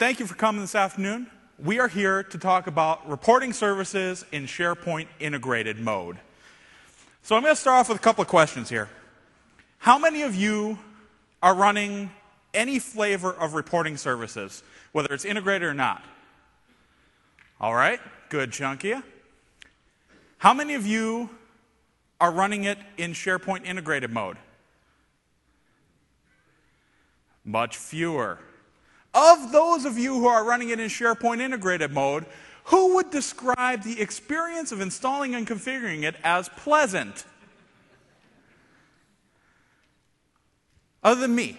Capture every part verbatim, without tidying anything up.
thank you for coming this afternoon. We are here to talk about reporting services in SharePoint integrated mode. So I'm going to start off with a couple of questions here. How many of you are running any flavor of reporting services, whether it's integrated or not? All right, good chunk of you. How many of you are running it in SharePoint integrated mode? Much fewer. Of those of you who are running it in SharePoint integrated mode, who would describe the experience of installing and configuring it as pleasant? Other than me.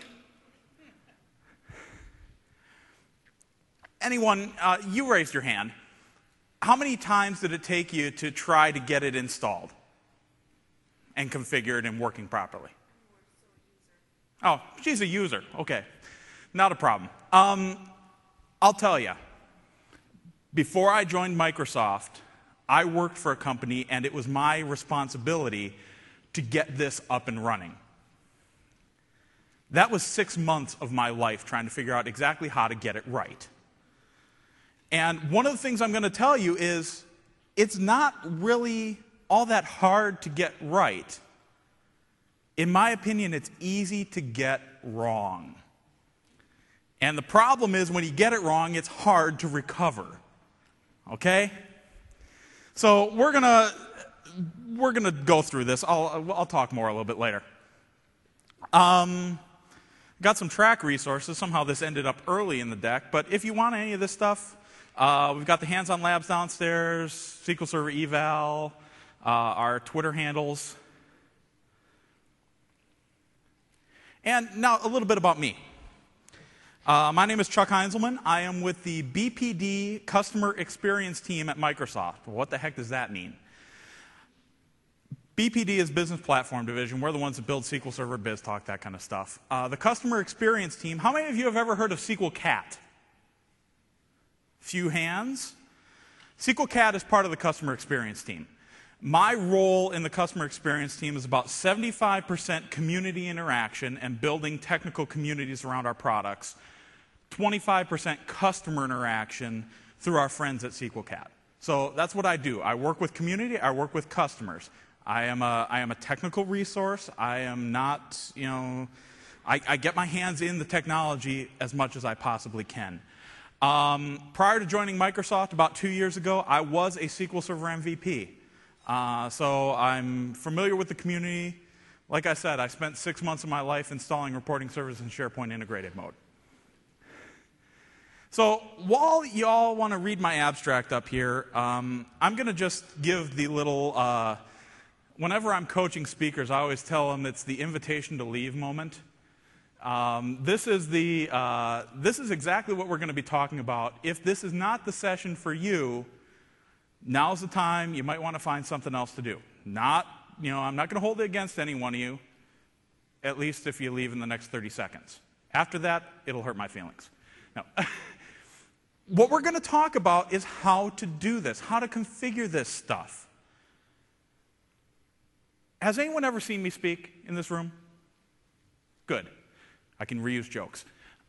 Anyone, uh, you raised your hand. How many times did it take you to try to get it installed and configured and working properly? Oh, she's a user. Okay. Not a problem. Um, I'll tell you, before I joined Microsoft, I worked for a company, and it was my responsibility to get this up and running. That was six months of my life trying to figure out exactly how to get it right. And one of the things I'm going to tell you is it's not really all that hard to get right. In my opinion, it's easy to get wrong. And the problem is when you get it wrong, it's hard to recover. Okay? So we're going to we're going to go through this. I'll I'll talk more a little bit later. Um got some track resources. Somehow this ended up early in the deck, but if you want any of this stuff, uh, we've got the hands-on labs downstairs, S Q L Server eval, uh, our Twitter handles. And now a little bit about me. Uh, my name is Chuck Heinzelman. I am with the B P D Customer Experience Team at Microsoft. What the heck does that mean? B P D is Business Platform Division. We're the ones that build S Q L Server, BizTalk, that kind of stuff. Uh, the Customer Experience Team, how many of you have ever heard of S Q L Cat? Few hands. S Q L Cat is part of the Customer Experience Team. My role in the Customer Experience Team is about seventy-five percent community interaction and building technical communities around our products, twenty-five percent customer interaction through our friends at S Q L Cat. So that's what I do. I work with community, I work with customers. I am a, I am a technical resource. I am not, you know, I, I get my hands in the technology as much as I possibly can. Um, prior to joining Microsoft about two years ago, I was a S Q L Server M V P. Uh, so I'm familiar with the community. Like I said, I spent six months of my life installing reporting services in SharePoint integrated mode. So while y'all want to read my abstract up here, um, I'm going to just give the little, uh, whenever I'm coaching speakers, I always tell them it's the invitation to leave moment. Um, this is the, uh, this is exactly what we're going to be talking about. If this is not the session for you, now's the time. You might want to find something else to do. Not, you know, I'm not going to hold it against any one of you, at least if you leave in the next thirty seconds. After that, it'll hurt my feelings. No. What we're going to talk about is how to do this, how to configure this stuff. Has anyone ever seen me speak in this room? Good. I can reuse jokes.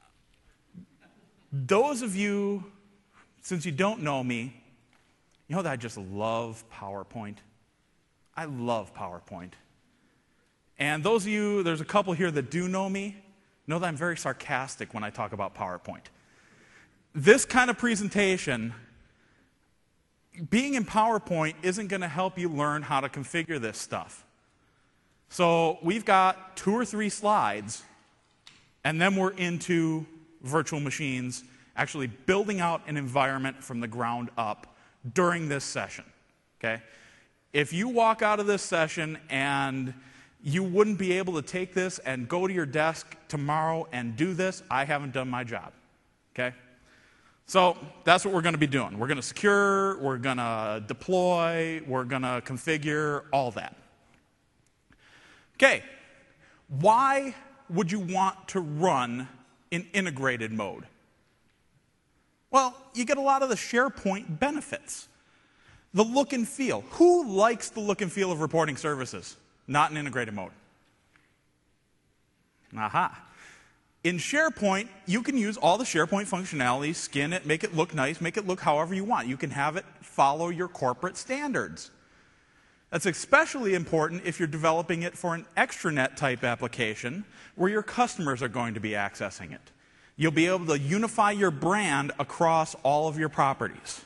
Those of you, since you don't know me, you know that I just love PowerPoint. I love PowerPoint. And those of you, there's a couple here that do know me, know that I'm very sarcastic when I talk about PowerPoint. This kind of presentation, being in PowerPoint isn't going to help you learn how to configure this stuff. So we've got two or three slides, and then we're into virtual machines, actually building out an environment from the ground up during this session, okay? If you walk out of this session and you wouldn't be able to take this and go to your desk tomorrow and do this, I haven't done my job, okay? So that's what we're going to be doing. We're going to secure, we're going to deploy, we're going to configure, all that. Okay, why would you want to run in integrated mode? Well, you get a lot of the SharePoint benefits. The look and feel. Who likes the look and feel of reporting services? Not in integrated mode. Aha. In SharePoint, you can use all the SharePoint functionality, skin it, make it look nice, make it look however you want. You can have it follow your corporate standards. That's especially important if you're developing it for an extranet type application where your customers are going to be accessing it. You'll be able to unify your brand across all of your properties.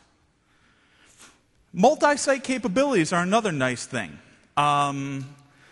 Multi-site capabilities are another nice thing. Um,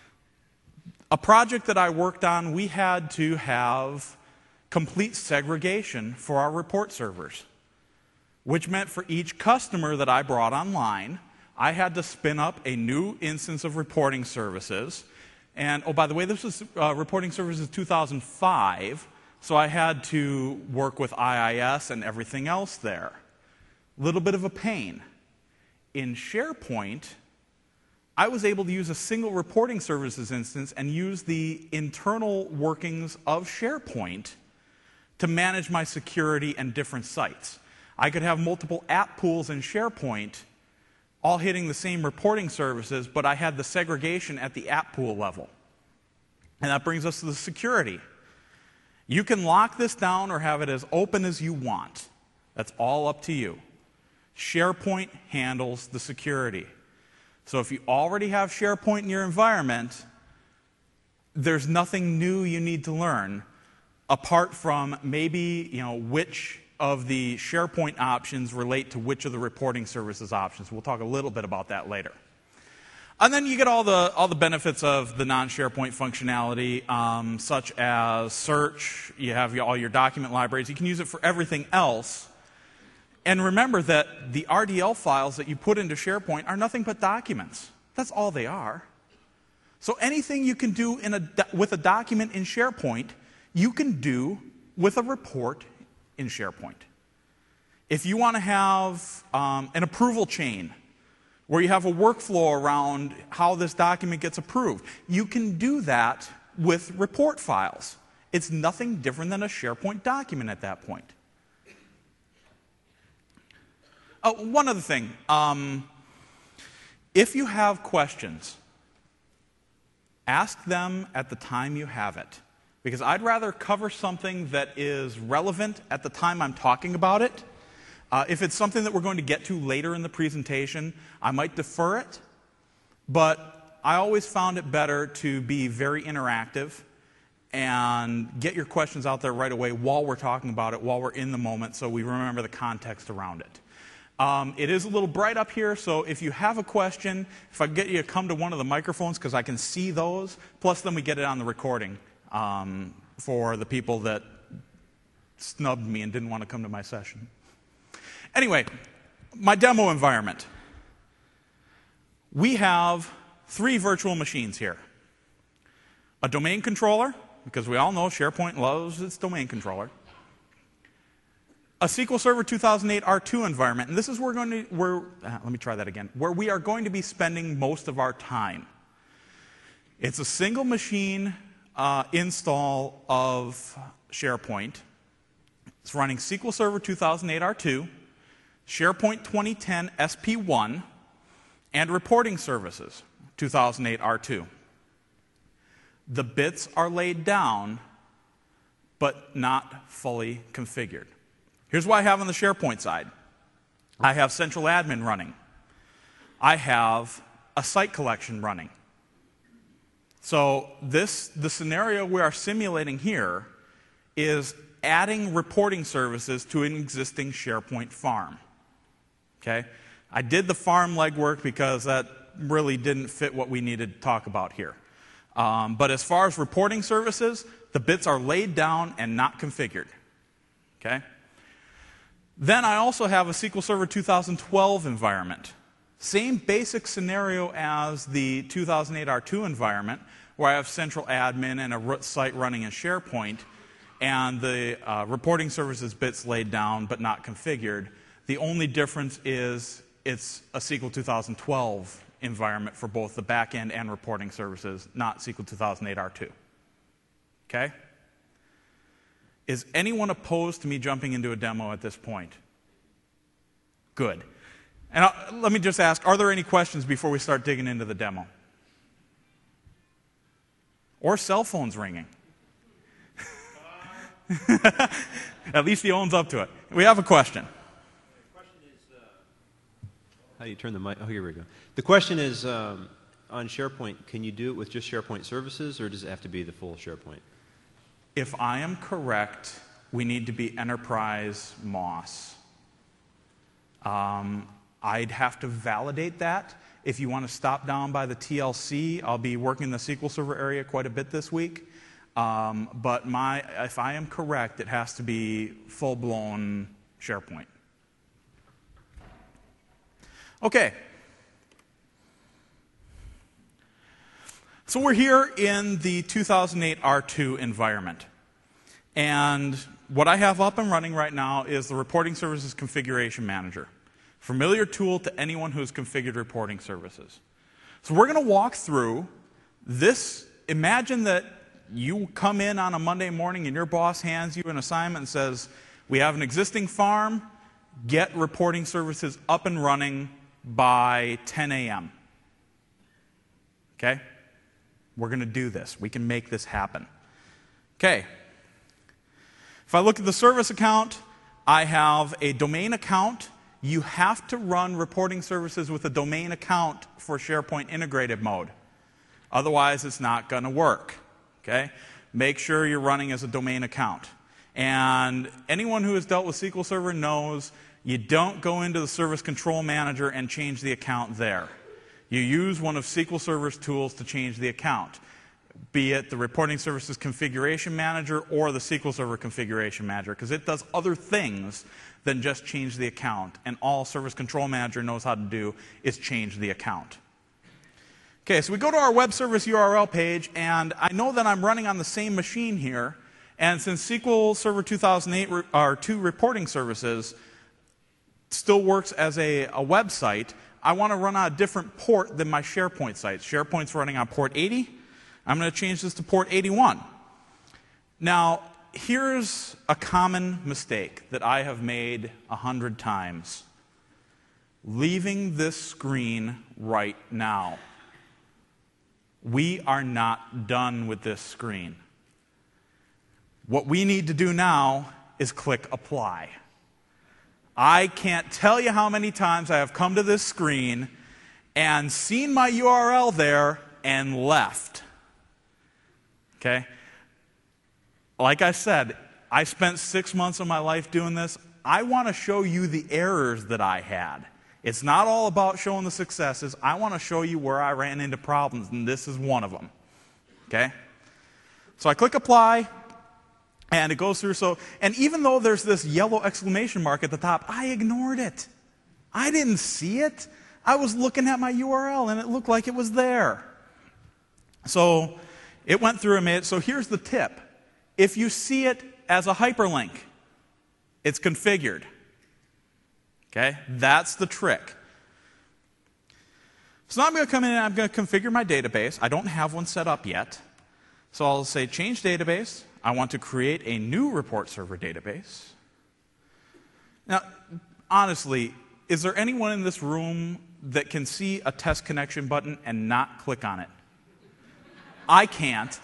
a project that I worked on, we had to have complete segregation for our report servers, which meant for each customer that I brought online, I had to spin up a new instance of reporting services. And, oh, by the way, this was uh, reporting services two thousand five, so I had to work with I I S and everything else there. A little bit of a pain. In SharePoint, I was able to use a single reporting services instance and use the internal workings of SharePoint to manage my security and different sites. I could have multiple app pools in SharePoint all hitting the same reporting services, but I had the segregation at the app pool level. And that brings us to the security. You can lock this down or have it as open as you want. That's all up to you. SharePoint handles the security. So if you already have SharePoint in your environment, there's nothing new you need to learn apart from maybe, you know, which of the SharePoint options relate to which of the reporting services options. We'll talk a little bit about that later. And then you get all the, all the benefits of the non-SharePoint functionality, um, such as search. You have your, all your document libraries. You can use it for everything else. And remember that the R D L files that you put into SharePoint are nothing but documents. That's all they are. So anything you can do in a, with a document in SharePoint, you can do with a report in SharePoint. If you want to have um, an approval chain where you have a workflow around how this document gets approved, you can do that with report files. It's nothing different than a SharePoint document at that point. Oh, one other thing. Um, if you have questions, ask them at the time you have it. Because I'd rather cover something that is relevant at the time I'm talking about it. Uh, if it's something that we're going to get to later in the presentation, I might defer it. But I always found it better to be very interactive and get your questions out there right away while we're talking about it, while we're in the moment, so we remember the context around it. Um, it is a little bright up here, so if you have a question, if I get you to come to one of the microphones because I can see those, plus then we get it on the recording um, for the people that snubbed me and didn't want to come to my session. Anyway, my demo environment. We have three virtual machines here. A domain controller, because we all know SharePoint loves its domain controller. A S Q L Server two thousand eight R two environment, and this is where we're going to, where, uh, let me try that again, where we are going to be spending most of our time. It's a single machine uh, install of SharePoint. It's running S Q L Server two thousand eight R two, SharePoint twenty ten S P one, and reporting services two thousand eight R two. The bits are laid down, but not fully configured. Here's what I have on the SharePoint side. I have central admin running. I have a site collection running. So this, the scenario we are simulating here is adding reporting services to an existing SharePoint farm. Okay? I did the farm legwork because that really didn't fit what we needed to talk about here. Um, but as far as reporting services, the bits are laid down and not configured. Okay? Then I also have a S Q L Server two thousand twelve environment. Same basic scenario as the two thousand eight R two environment, where I have central admin and a root site running in SharePoint, and the uh, reporting services bits laid down but not configured. The only difference is it's a S Q L two thousand twelve environment for both the backend and reporting services, not S Q L two thousand eight R two. Okay? Is anyone opposed to me jumping into a demo at this point? Good. And I'll, let me just ask, are there any questions before we start digging into the demo? Or cell phones ringing? At least he owns up to it. We have a question. The question is, uh, how do you turn the mic? Oh, here we go. The question is, um, on SharePoint, can you do it with just SharePoint services, or does it have to be the full SharePoint? If I am correct, we need to be Enterprise MOS. Um, I'd have to validate that. If you want to stop down by the T L C, I'll be working the S Q L Server area quite a bit this week. Um, but my, if I am correct, it has to be full-blown SharePoint. Okay. So we're here in the two thousand eight R two environment. And what I have up and running right now is the Reporting Services Configuration Manager. Familiar tool to anyone who's configured reporting services. So we're going to walk through this. Imagine that you come in on a Monday morning and your boss hands you an assignment and says, we have an existing farm, get reporting services up and running by ten A M Okay? We're going to do this. We can make this happen. Okay. If I look at the service account, I have a domain account. You have to run reporting services with a domain account for SharePoint integrated mode. Otherwise, it's not going to work. Okay? Make sure you're running as a domain account. And anyone who has dealt with S Q L Server knows you don't go into the Service Control Manager and change the account there. You use one of S Q L Server's tools to change the account, be it the Reporting Services Configuration Manager or the S Q L Server Configuration Manager, because it does other things than just change the account. And all Service Control Manager knows how to do is change the account. Okay, so we go to our web service U R L page, and I know that I'm running on the same machine here. And since S Q L Server two thousand eight R two reporting services still works as a, a website, I want to run on a different port than my SharePoint site. SharePoint's running on port eighty. I'm going to change this to port eighty-one. Now, here's a common mistake that I have made a hundred times. Leaving this screen right now. We are not done with this screen. What we need to do now is click Apply. I can't tell you how many times I have come to this screen and seen my U R L there and left. Okay? Like I said, I spent six months of my life doing this. I want to show you the errors that I had. It's not all about showing the successes. I want to show you where I ran into problems, and this is one of them. Okay? So I click Apply. And it goes through, so, and even though there's this yellow exclamation mark at the top, I ignored it. I didn't see it. I was looking at my U R L, and it looked like it was there. So it went through and made it. So here's the tip. If you see it as a hyperlink, it's configured. Okay? That's the trick. So now I'm going to come in and I'm going to configure my database. I don't have one set up yet. So I'll say change database. I want to create a new report server database. Now, honestly, is there anyone in this room that can see a test connection button and not click on it? I can't.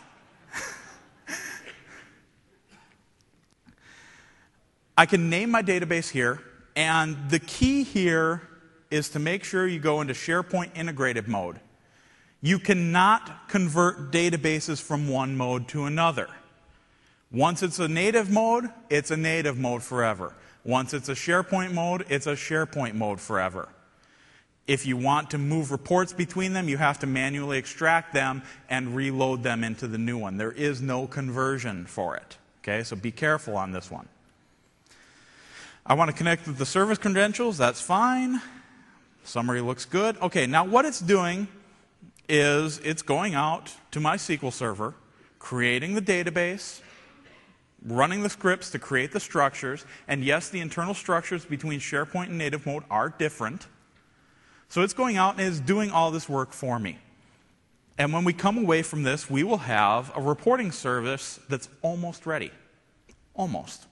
I can name my database here, and the key here is to make sure you go into SharePoint integrated mode. You cannot convert databases from one mode to another. Once it's a native mode, it's a native mode forever. Once it's a SharePoint mode, it's a SharePoint mode forever. If you want to move reports between them, you have to manually extract them and reload them into the new one. There is no conversion for it. Okay, so be careful on this one. I want to connect with the service credentials. That's fine. Summary looks good. Okay, now what it's doing is it's going out to my S Q L server, creating the database, running the scripts to create the structures, and yes, the internal structures between SharePoint and native mode are different. So it's going out and is doing all this work for me. And when we come away from this, we will have a reporting service that's almost ready. Almost.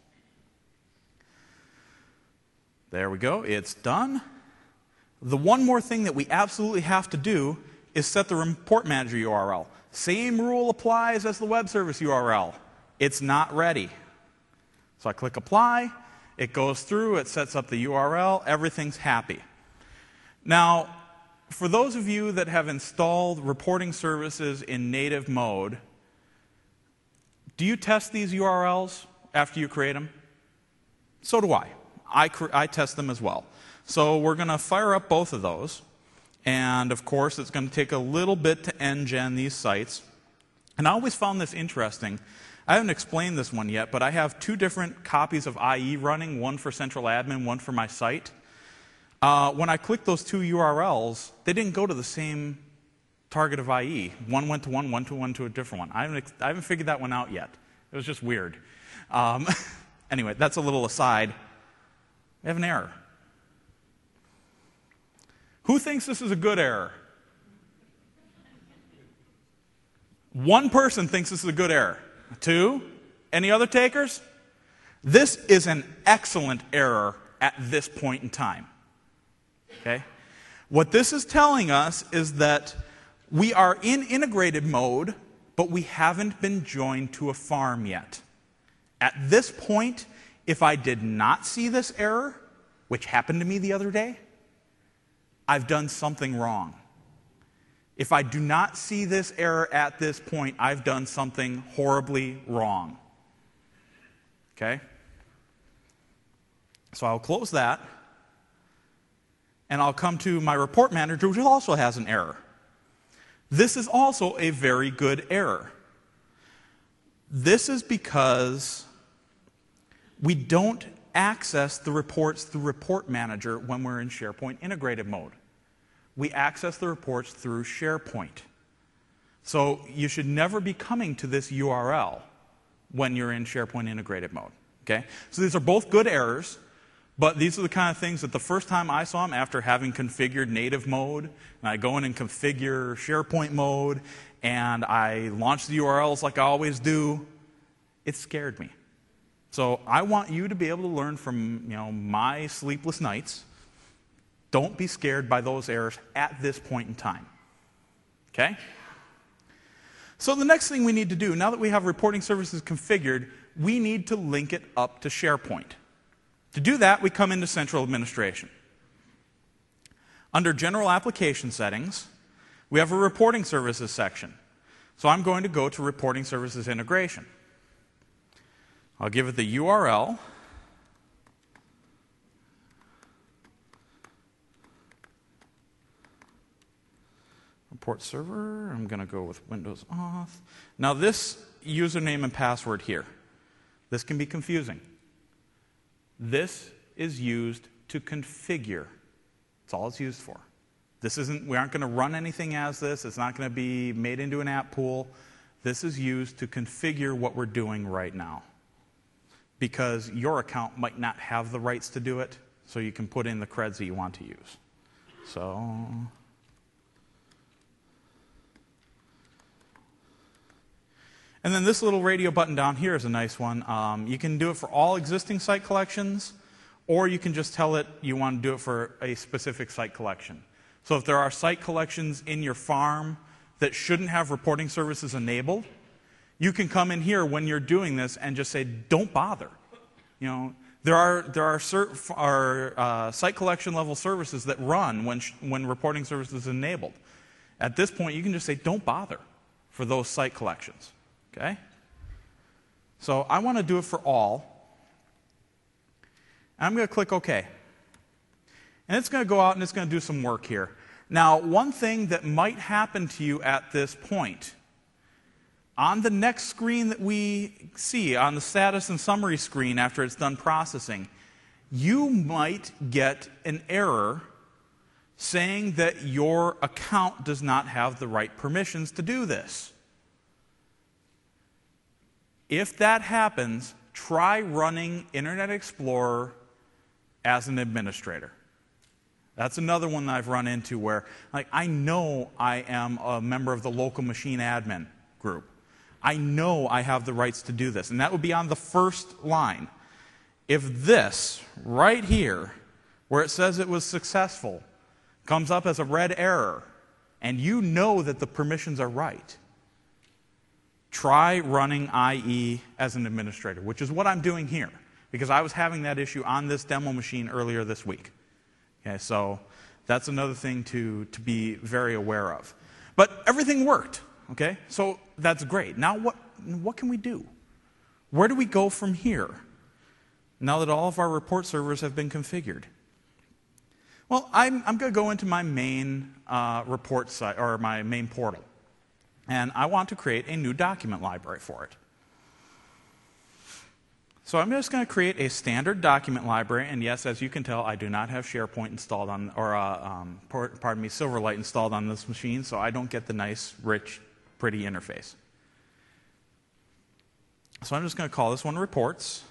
There we go. It's done. The one more thing that we absolutely have to do is set the report manager U R L. Same rule applies as the web service U R L. It's not ready. So I click apply, it goes through, it sets up the U R L, everything's happy. Now, for those of you that have installed reporting services in native mode, do you test these U R Ls after you create them? So do I. I, I test them as well. So we're going to fire up both of those. And of course, it's going to take a little bit to ng these sites. And I always found this interesting. I haven't explained this one yet, but I have two different copies of I E running, one for central admin, one for my site. Uh, when I clicked those two U R Ls, they didn't go to the same target of I E. One went to one, one to one to a different one. I haven't, I haven't figured that one out yet. It was just weird. Um, anyway, that's a little aside. We have an error. Who thinks this is a good error? One person thinks this is a good error. Two? Any other takers? This is an excellent error at this point in time. Okay? What this is telling us is that we are in integrated mode, but we haven't been joined to a farm yet. At this point, if I did not see this error, which happened to me the other day, I've done something wrong. If I do not see this error at this point, I've done something horribly wrong. Okay? So I'll close that, and I'll come to my report manager, which also has an error. This is also a very good error. This is because we don't access the reports through Report Manager when we're in SharePoint integrated mode. We access the reports through SharePoint. So you should never be coming to this U R L when you're in SharePoint integrated mode. Okay? So these are both good errors, but these are the kind of things that the first time I saw them after having configured native mode, and I go in and configure SharePoint mode, and I launch the U R Ls like I always do, it scared me. So I want you to be able to learn from, you know, my sleepless nights. Don't be scared by those errors at this point in time. Okay? So the next thing we need to do, now that we have reporting services configured, we need to link it up to SharePoint. To do that, we come into Central Administration. Under General Application Settings, we have a Reporting Services section. So I'm going to go to Reporting Services Integration. I'll give it the U R L. Report server, I'm going to go with Windows Auth. Now this username and password here, this can be confusing. This is used to configure. That's all it's used for. This isn't, we aren't going to run anything as this. It's not going to be made into an app pool. This is used to configure what we're doing right now. Because your account might not have the rights to do it, so you can put in the creds that you want to use. So, and then this little radio button down here is a nice one. Um, you can do it for all existing site collections, or you can just tell it you want to do it for a specific site collection. So if there are site collections in your farm that shouldn't have reporting services enabled, you can come in here when you're doing this and just say, don't bother. You know, there are, there are, cert, are uh, site collection level services that run when, sh when reporting services is enabled. At this point, you can just say, don't bother for those site collections. Okay? So I want to do it for all. I'm going to click OK. And it's going to go out and it's going to do some work here. Now, one thing that might happen to you at this point, on the next screen that we see, on the status and summary screen after it's done processing, you might get an error saying that your account does not have the right permissions to do this. If that happens, try running Internet Explorer as an administrator. That's another one that I've run into where, like, I know I am a member of the local machine admin group. I know I have the rights to do this. And that would be on the first line. If this, right here, where it says it was successful, comes up as a red error, and you know that the permissions are right, try running I E as an administrator, which is what I'm doing here. because I was having that issue on this demo machine earlier this week. Okay, so that's another thing to, to be very aware of. But everything worked, okay? So that's great. Now what, what can we do? Where do we go from here now that all of our report servers have been configured? Well, I'm, I'm going to go into my main uh, report site, or my main portal. And I want to create a new document library for it. So I'm just going to create a standard document library. And yes, as you can tell, I do not have SharePoint installed on, or uh, um, pardon me, Silverlight installed on this machine, so I don't get the nice, rich, pretty interface. So I'm just going to call this one reports.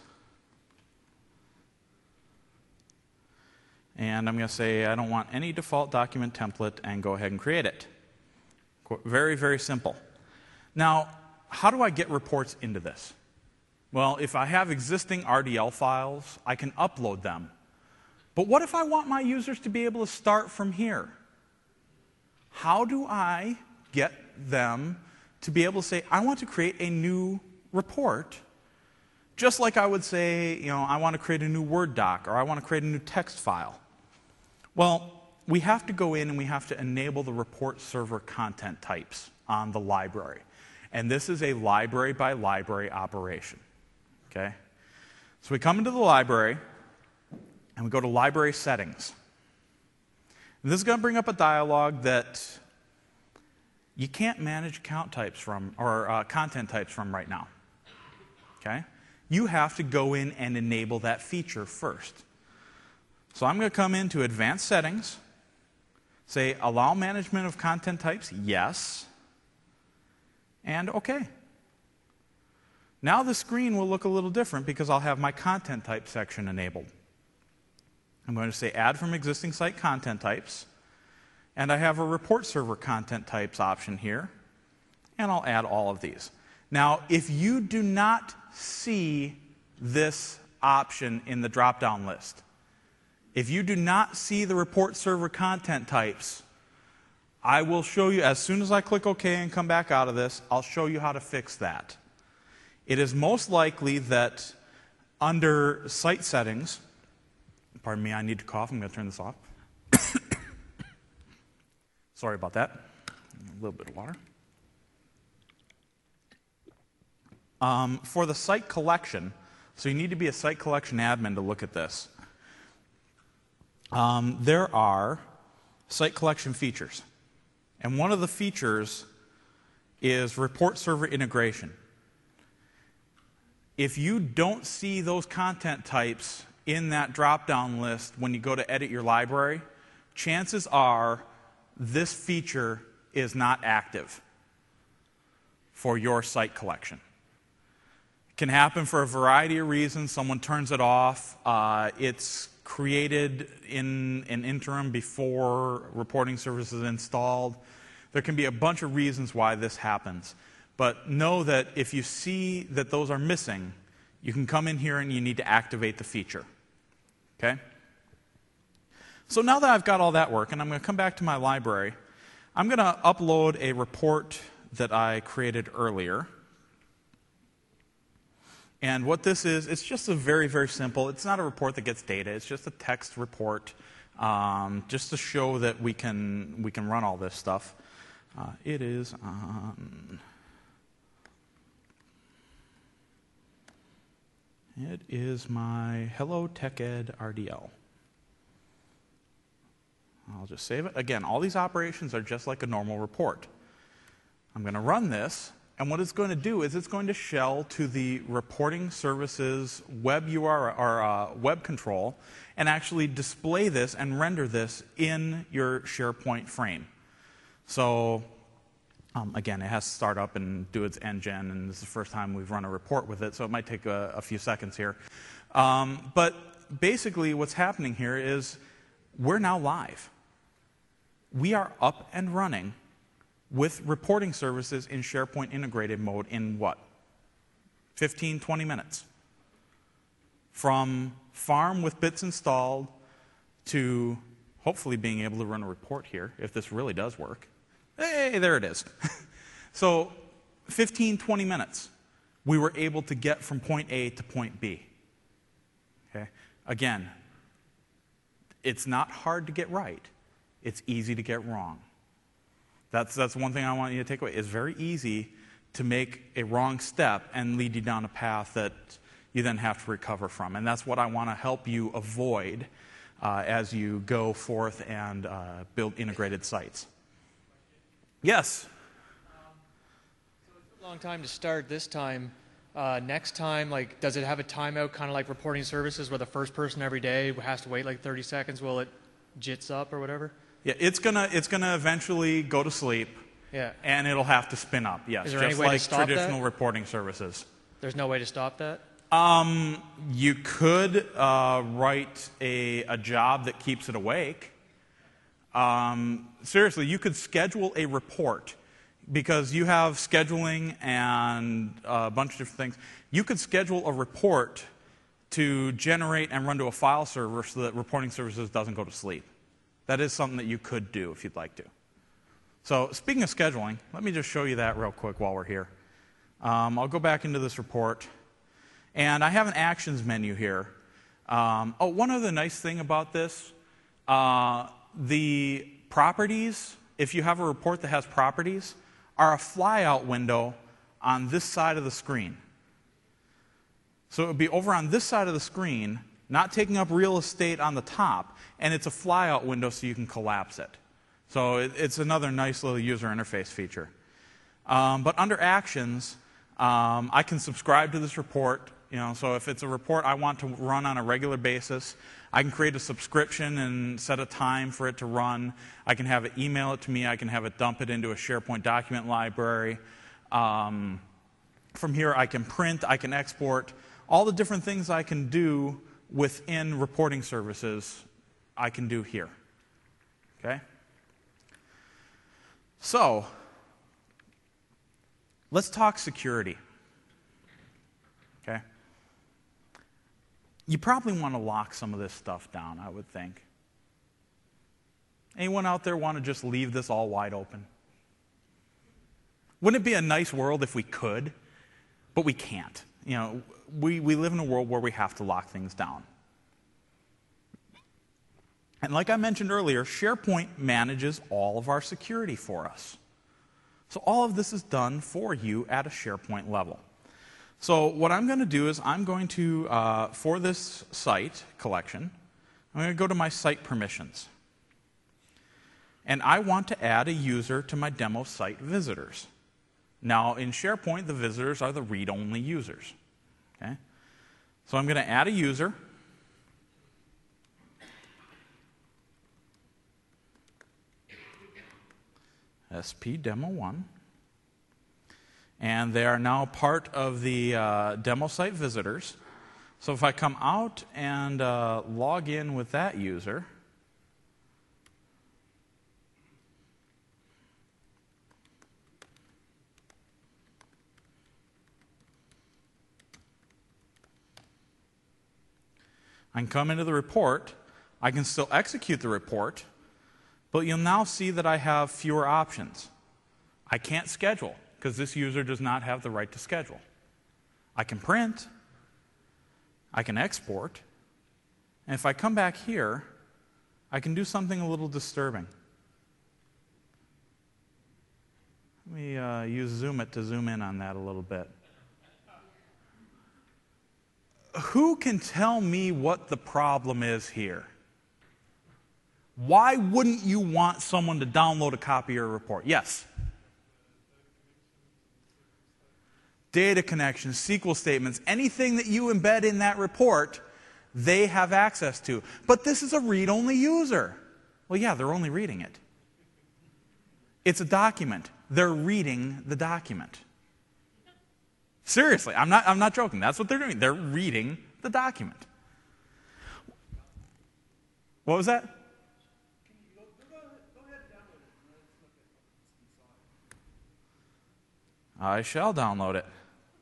And I'm going to say I don't want any default document template and go ahead and create it. Very, very simple. Now, how do I get reports into this? Well, if I have existing R D L files, I can upload them. But what if I want my users to be able to start from here? How do I get them to be able to say, I want to create a new report, just like I would say, you know, I want to create a new Word doc, or I want to create a new text file? Well, we have to go in and we have to enable the report server content types on the library. And this is a library by library operation. Okay? So we come into the library and we go to library settings. And this is going to bring up a dialog that you can't manage account types from, or uh, content types from right now. Okay? You have to go in and enable that feature first. So I'm going to come into advanced settings, say allow management of content types, yes, and OK. Now the screen will look a little different because I'll have my content type section enabled. I'm going to say add from existing site content types, and I have a report server content types option here, and I'll add all of these. Now, if you do not see this option in the drop-down list, if you do not see the report server content types, I will show you, as soon as I click OK and come back out of this, I'll show you how to fix that. It is most likely that under site settings, pardon me, I need to cough, I'm going to turn this off. Sorry about that. A little bit of water. Um, for the site collection, so you need to be a site collection admin to look at this. Um, there are site collection features. And one of the features is report server integration. If you don't see those content types in that drop-down list when you go to edit your library, chances are this feature is not active for your site collection. It can happen for a variety of reasons. Someone turns it off. Uh, it's created in an interim before reporting service is installed. There can be a bunch of reasons why this happens. But know that if you see that those are missing, you can come in here and you need to activate the feature. Okay? So now that I've got all that working, I'm going to come back to my library. I'm going to upload a report that I created earlier. And what this is, it's just a very, very simple, it's not a report that gets data, it's just a text report, um, just to show that we can, we can run all this stuff. Uh, it is on, it is my Hello TechEd R D L. I'll just save it. Again, all these operations are just like a normal report. I'm going to run this. And what it's going to do is it's going to shell to the reporting services web U R L or uh, web control and actually display this and render this in your SharePoint frame. So um, again, it has to start up and do its N-gen, and this is the first time we've run a report with it, so it might take a, a few seconds here. Um, but basically what's happening here is we're now live. We are up and running with reporting services in SharePoint integrated mode in what? fifteen, twenty minutes. From farm with bits installed to hopefully being able to run a report here, if this really does work. Hey, there it is. So fifteen, twenty minutes, we were able to get from point A to point B. Okay? Again, it's not hard to get right. It's easy to get wrong. That's, that's one thing I want you to take away. It's very easy to make a wrong step and lead you down a path that you then have to recover from. And that's what I want to help you avoid uh, as you go forth and uh, build integrated sites. Yes? Um, so it's a long time to start this time. Uh, next time, like, does it have a timeout, kind of like reporting services, where the first person every day has to wait like thirty seconds while it jits up or whatever? Yeah, it's gonna it's gonna eventually go to sleep. Yeah. And it'll have to spin up. Yes, Is there just any way to like stop traditional that? reporting services. There's no way to stop that? Um, you could uh, write a a job that keeps it awake. Um, seriously, you could schedule a report. Because you have scheduling and a bunch of different things, you could schedule a report to generate and run to a file server so that reporting services doesn't go to sleep. That is something that you could do if you'd like to. So speaking of scheduling, let me just show you that real quick while we're here. Um, I'll go back into this report, and I have an actions menu here. Um, oh, one other nice thing about this, uh, the properties, if you have a report that has properties, are a flyout window on this side of the screen. So it would be over on this side of the screen, not taking up real estate on the top, and it's a flyout window so you can collapse it. So it, it's another nice little user interface feature. Um, but under actions, um, I can subscribe to this report. You know, so if it's a report I want to run on a regular basis, I can create a subscription and set a time for it to run. I can have it email it to me. I can have it dump it into a SharePoint document library. Um, from here, I can print. I can export. All the different things I can do within reporting services, I can do here. Okay? So, let's talk security. Okay? You probably want to lock some of this stuff down, I would think. Anyone out there want to just leave this all wide open? Wouldn't it be a nice world if we could? But we can't. You know, we, we live in a world where we have to lock things down. And like I mentioned earlier, SharePoint manages all of our security for us. So all of this is done for you at a SharePoint level. So what I'm going to do is I'm going to, uh, for this site collection, I'm going to go to my site permissions. And I want to add a user to my demo site visitors. Now, in SharePoint, the visitors are the read-only users. Okay? So I'm going to add a user. S P demo one. And they are now part of the uh, demo site visitors. So if I come out and uh, log in with that user, I can come into the report. I can still execute the report, but you'll now see that I have fewer options. I can't schedule, because this user does not have the right to schedule. I can print, I can export, and if I come back here, I can do something a little disturbing. Let me uh, use Zoom It to zoom in on that a little bit. Who can tell me what the problem is here? Why wouldn't you want someone to download a copy of your report? Yes? Data connections, S Q L statements, anything that you embed in that report, they have access to. But this is a read-only user. Well, yeah, they're only reading it. It's a document. They're reading the document. Seriously, I'm not, I'm not joking. That's what they're doing. They're reading the document. What was that? I shall download it.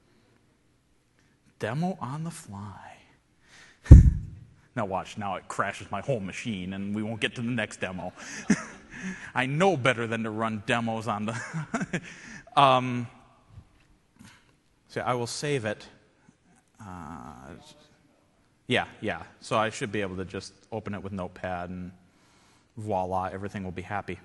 Demo on the fly. Now watch, now it crashes my whole machine and we won't get to the next demo. I know better than to run demos on the... um, so I will save it. Uh, Yeah, yeah. So I should be able to just open it with Notepad and voila, everything will be happy.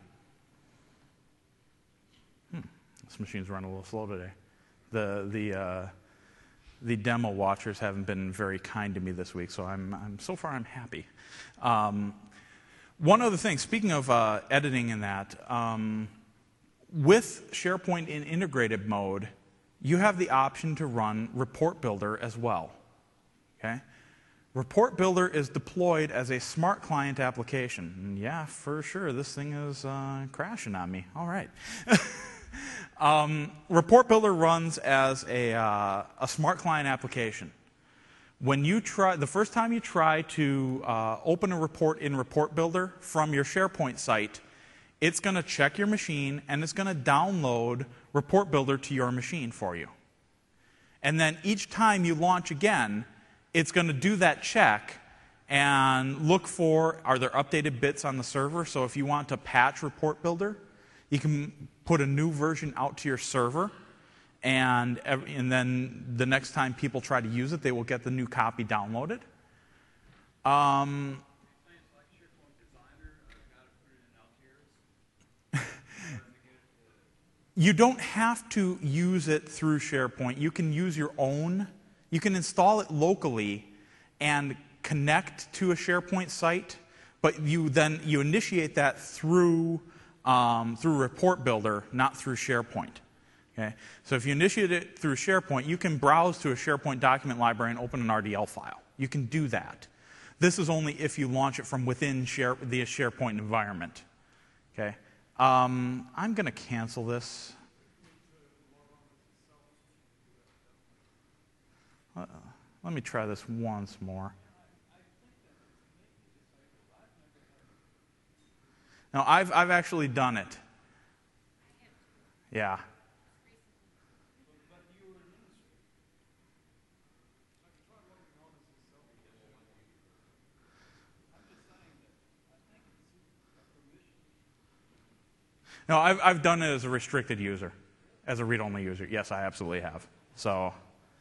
Hmm. This machine's running a little slow today. The the uh, the demo watchers haven't been very kind to me this week, so I'm I'm so far I'm happy. Um, one other thing, speaking of uh, editing and that, um, with SharePoint in integrated mode, you have the option to run Report Builder as well. Okay? Report Builder is deployed as a smart client application. And yeah, for sure, this thing is uh, crashing on me. All right. um, Report Builder runs as a, uh, a smart client application. When you try, the first time you try to uh, open a report in Report Builder from your SharePoint site, it's going to check your machine and it's going to download Report Builder to your machine for you. And then each time you launch again, it's going to do that check and look for, are there updated bits on the server? So if you want to patch Report Builder, you can put a new version out to your server, and, and then the next time people try to use it, they will get the new copy downloaded. Um, you don't have to use it through SharePoint. You can use your own. You can install it locally and connect to a SharePoint site, but you then you initiate that through um, through Report Builder, not through SharePoint. Okay? So if you initiate it through SharePoint, you can browse to a SharePoint document library and open an R D L file. You can do that. This is only if you launch it from within share, the SharePoint environment. Okay? Um, I'm going to cancel this. Uh, let me try this once more. Now, I've, I've actually done it. Yeah. No, I've, I've done it as a restricted user, as a read-only user. Yes, I absolutely have. So.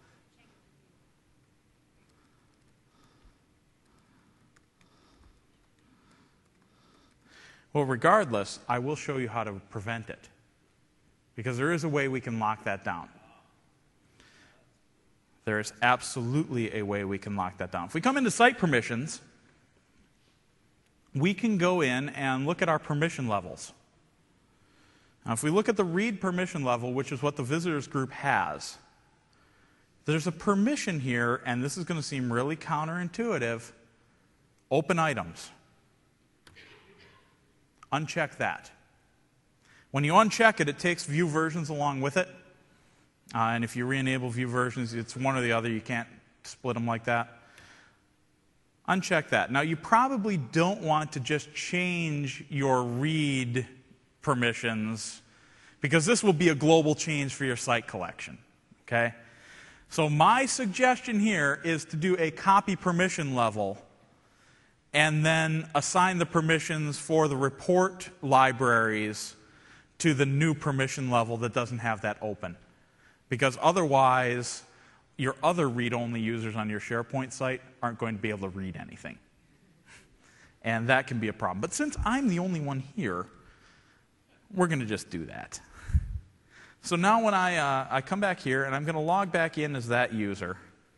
Well, regardless, I will show you how to prevent it, because there is a way we can lock that down. There is absolutely a way we can lock that down. If we come into site permissions, we can go in and look at our permission levels. Now, if we look at the read permission level, which is what the visitors group has, there's a permission here, and this is going to seem really counterintuitive, open items. Uncheck that. When you uncheck it, it takes view versions along with it. Uh, and if you re-enable view versions, it's one or the other. You can't split them like that. Uncheck that. Now, you probably don't want to just change your read permissions, because this will be a global change for your site collection. Okay? So my suggestion here is to do a copy permission level and then assign the permissions for the report libraries to the new permission level that doesn't have that open. Because otherwise, your other read-only users on your SharePoint site aren't going to be able to read anything. And that can be a problem. But since I'm the only one here, we're going to just do that. So now when I, uh, I come back here, and I'm going to log back in as that user.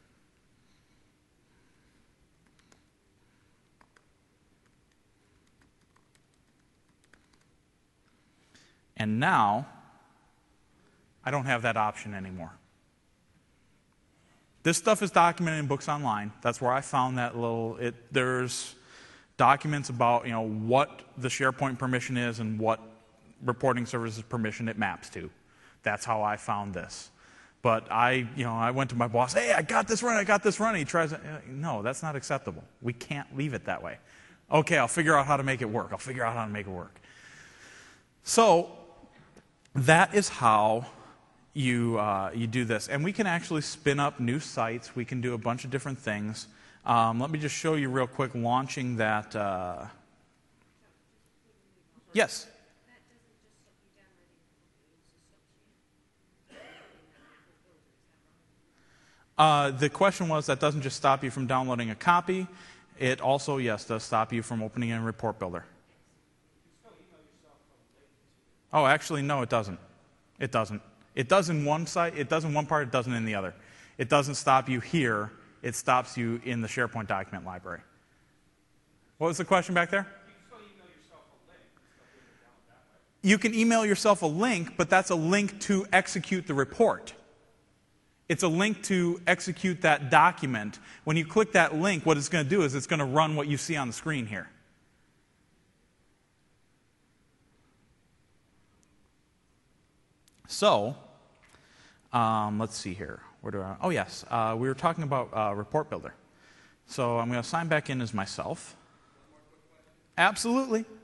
And now, I don't have that option anymore. This stuff is documented in Books Online. That's where I found that little, it, there's documents about, you know, what the SharePoint permission is and what reporting services permission it maps to. That's how I found this. But I, you know, I went to my boss, hey, I got this running, I got this running. He tries to, no, that's not acceptable. We can't leave it that way. Okay, I'll figure out how to make it work. I'll figure out how to make it work. So, that is how you, uh, you do this. And we can actually spin up new sites. We can do a bunch of different things. Um, let me just show you real quick launching that. Uh... Yes? Uh, the question was, that doesn't just stop you from downloading a copy. It also, yes, does stop you from opening a report builder. Oh, actually, no, it doesn't. It doesn't. It does in one site. It does in one part. It doesn't in the other. It doesn't stop you here. It stops you in the SharePoint document library. What was the question back there? You can email yourself a link, but that's a link to execute the report. It's a link to execute that document. When you click that link, what it's going to do is it's going to run what you see on the screen here. So, um, let's see here. Where do I? Oh, yes. Uh, we were talking about uh, Report Builder. So I'm going to sign back in as myself. Absolutely.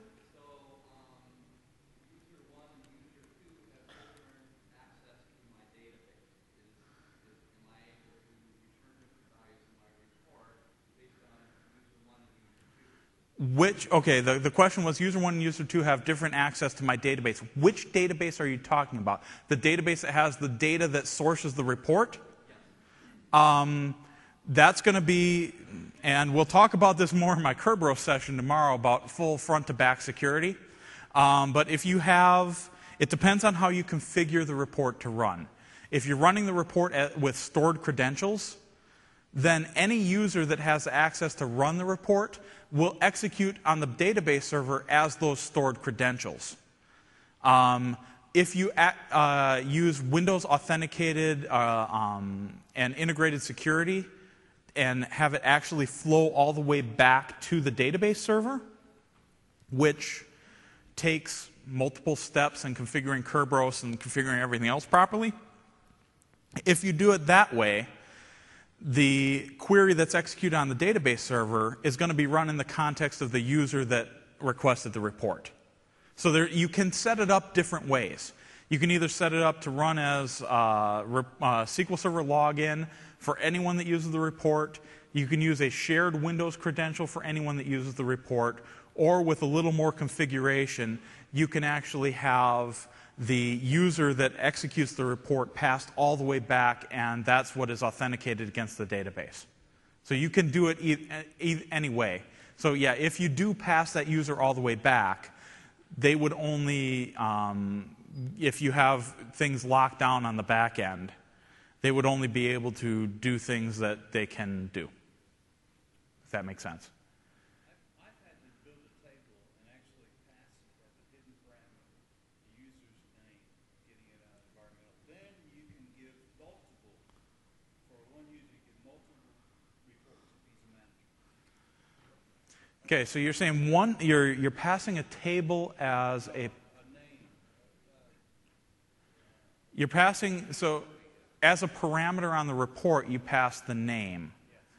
Which, okay, the, the question was, user one and user two have different access to my database. Which database are you talking about? The database that has the data that sources the report? Um, that's going to be, and we'll talk about this more in my Kerberos session tomorrow about full front-to-back security. Um, but if you have, it depends on how you configure the report to run. If you're running the report at, with stored credentials, then any user that has access to run the report will execute on the database server as those stored credentials. Um, if you uh, use Windows authenticated uh, um, and integrated security and have it actually flow all the way back to the database server, which takes multiple steps in configuring Kerberos and configuring everything else properly, if you do it that way, the query that's executed on the database server is going to be run in the context of the user that requested the report. So there, you can set it up different ways. You can either set it up to run as uh, re, uh, S Q L Server login for anyone that uses the report. You can use a shared Windows credential for anyone that uses the report. Or with a little more configuration, you can actually have the user that executes the report passed all the way back, and that's what is authenticated against the database. So you can do it e e any way. So yeah, if you do pass that user all the way back, they would only, um, if you have things locked down on the back end, they would only be able to do things that they can do. If that makes sense. Okay, so you're saying one, you're, you're passing a table as a, you're passing, so as a parameter on the report, you pass the name.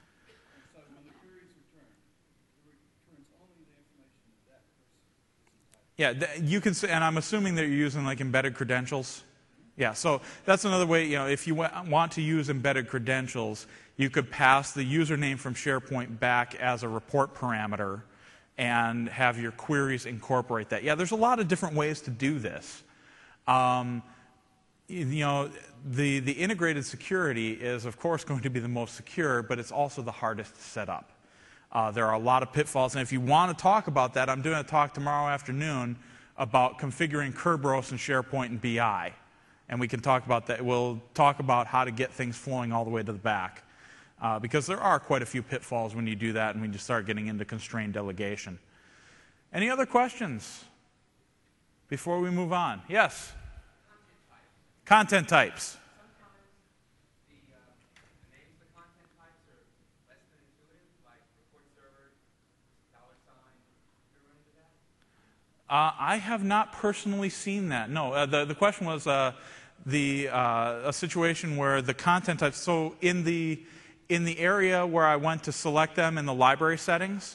Yeah, you can say, and I'm assuming that you're using like embedded credentials. Yeah, so that's another way, you know, if you want to use embedded credentials, you could pass the username from SharePoint back as a report parameter and have your queries incorporate that. Yeah, there's a lot of different ways to do this. Um, you know, the, the integrated security is, of course, going to be the most secure, but it's also the hardest to set up. Uh, there are a lot of pitfalls, and if you want to talk about that, I'm doing a talk tomorrow afternoon about configuring Kerberos and SharePoint and B I. And we can talk about that. We'll talk about how to get things flowing all the way to the back. Uh, because there are quite a few pitfalls when you do that and when you start getting into constrained delegation. Any other questions before we move on? Yes? Content types. Content types. Sometimes the, uh, the names of the content types are less than intuitive, like report server, dollar sign. You ever run into that? Uh, I have not personally seen that. No, uh, the, the question was uh, the, uh, a situation where the content types, so in the, in the area where I went to select them in the library settings,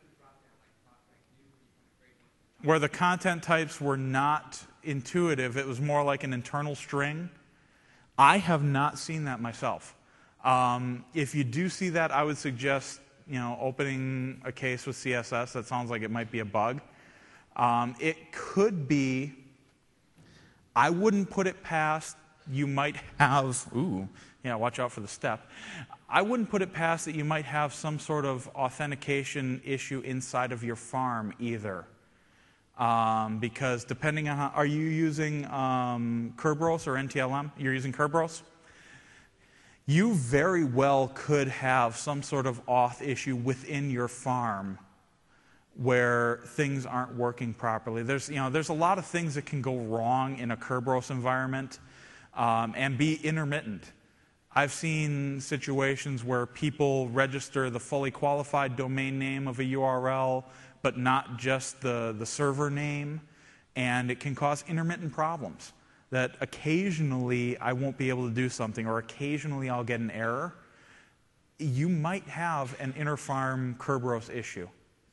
where the content types were not intuitive, it was more like an internal string. I have not seen that myself. Um, if you do see that, I would suggest, you know, opening a case with C S S. That sounds like it might be a bug. Um, it could be, I wouldn't put it past, you might have, ooh, Yeah, watch out for the step. I wouldn't put it past that you might have some sort of authentication issue inside of your farm either. Um, because depending on how, are you using um, Kerberos or N T L M? You're using Kerberos? You very well could have some sort of auth issue within your farm where things aren't working properly. There's, you know, there's a lot of things that can go wrong in a Kerberos environment um, and be intermittent. I've seen situations where people register the fully qualified domain name of a U R L, but not just the, the server name, and it can cause intermittent problems. That occasionally I won't be able to do something, or occasionally I'll get an error. You might have an inter-farm Kerberos issue.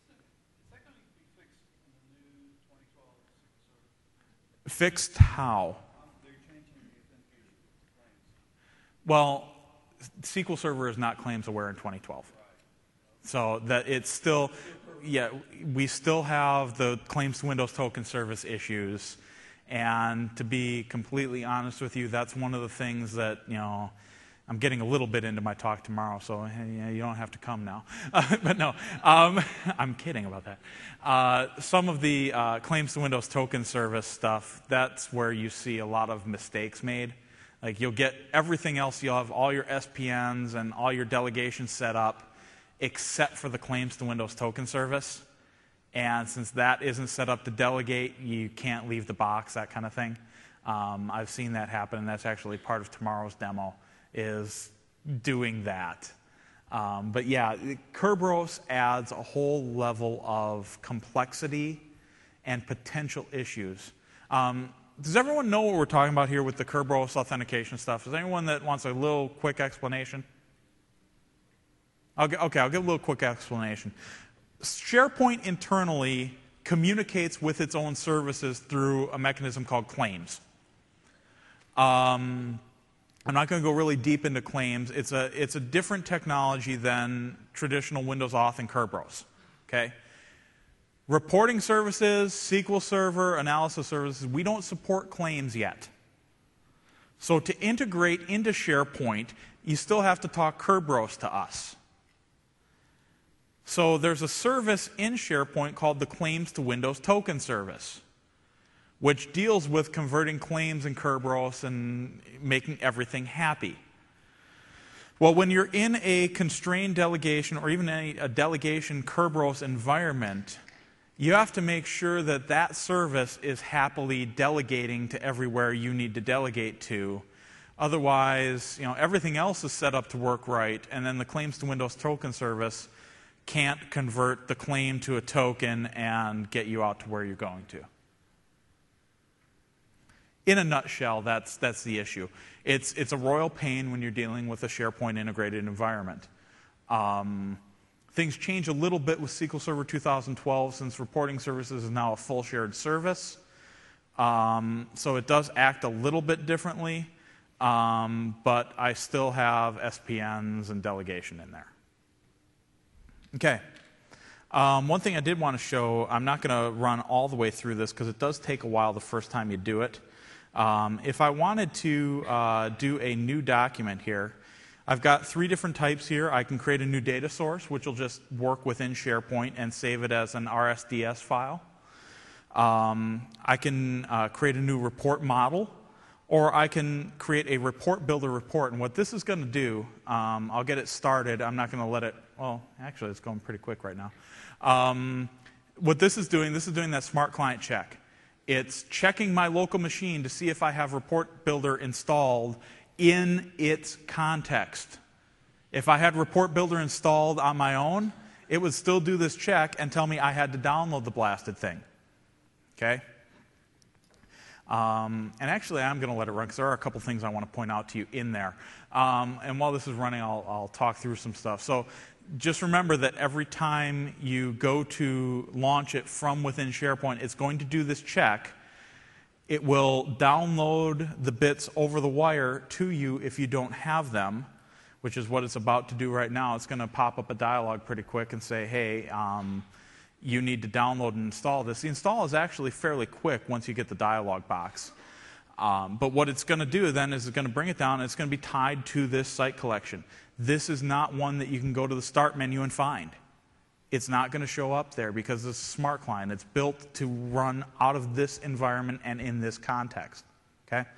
Fixed how? Well, S Q L Server is not claims aware in twenty twelve. So that it's still, yeah, we still have the claims to Windows token service issues. And to be completely honest with you, that's one of the things that, you know, I'm getting a little bit into my talk tomorrow, so hey, you don't have to come now. Uh, but no, um, I'm kidding about that. Uh, some of the uh, claims to Windows token service stuff, that's where you see a lot of mistakes made. Like you'll get everything else, you'll have all your S P Ns and all your delegations set up, except for the claims to Windows token service. And since that isn't set up to delegate, you can't leave the box, that kind of thing. Um, I've seen that happen, and that's actually part of tomorrow's demo, is doing that. Um, but yeah, Kerberos adds a whole level of complexity and potential issues. Um, does everyone know what we're talking about here with the Kerberos authentication stuff? Is there anyone that wants a little quick explanation? I'll, okay, I'll give a little quick explanation. SharePoint internally communicates with its own services through a mechanism called claims. Um, I'm not going to go really deep into claims. It's a, it's a different technology than traditional Windows Auth and Kerberos. Okay? Reporting services, S Q L Server, analysis services, we don't support claims yet. So to integrate into SharePoint, you still have to talk Kerberos to us. So there's a service in SharePoint called the Claims to Windows Token service, which deals with converting claims in Kerberos and making everything happy. Well, when you're in a constrained delegation or even a, a delegation Kerberos environment, you have to make sure that that service is happily delegating to everywhere you need to delegate to. Otherwise, you know, everything else is set up to work right, and then the Claims to Windows Token service can't convert the claim to a token and get you out to where you're going to. In a nutshell, that's, that's the issue. It's, it's a royal pain when you're dealing with a SharePoint integrated environment. Um, things change a little bit with S Q L Server two thousand twelve since reporting services is now a full shared service. Um, so it does act a little bit differently, um, but I still have S P Ns and delegation in there. Okay. Um, one thing I did want to show, I'm not going to run all the way through this because it does take a while the first time you do it. Um, if I wanted to uh, do a new document here, I've got three different types here. I can create a new data source, which will just work within SharePoint and save it as an R S D S file. Um, I can uh, create a new report model, or I can create a report builder report. And what this is going to do, um, I'll get it started. I'm not going to let it, well, actually, it's going pretty quick right now. Um, what this is doing, this is doing that smart client check. It's checking my local machine to see if I have Report Builder installed in its context. If I had Report Builder installed on my own, it would still do this check and tell me I had to download the blasted thing. Okay? Um, and actually, I'm going to let it run because there are a couple things I want to point out to you in there. Um, and while this is running, I'll, I'll talk through some stuff. So just remember that every time you go to launch it from within SharePoint, it's going to do this check. It will download the bits over the wire to you if you don't have them, which is what it's about to do right now. It's going to pop up a dialog pretty quick and say, hey, um, you need to download and install this. The install is actually fairly quick once you get the dialog box. Um, but what it's going to do then is it's going to bring it down, and it's going to be tied to this site collection. This is not one that you can go to the start menu and find. It's not going to show up there because it's a smart client. It's built to run out of this environment and in this context. Okay?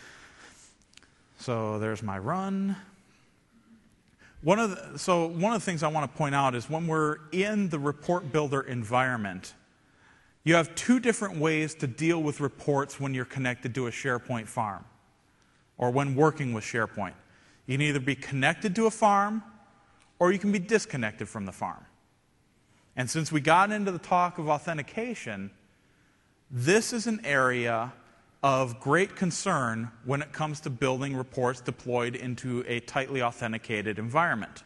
So there's my run. One of the, so one of the things I want to point out is when we're in the report builder environment, you have two different ways to deal with reports when you're connected to a SharePoint farm or when working with SharePoint. You can either be connected to a farm or you can be disconnected from the farm. And since we got into the talk of authentication, this is an area of great concern when it comes to building reports deployed into a tightly authenticated environment.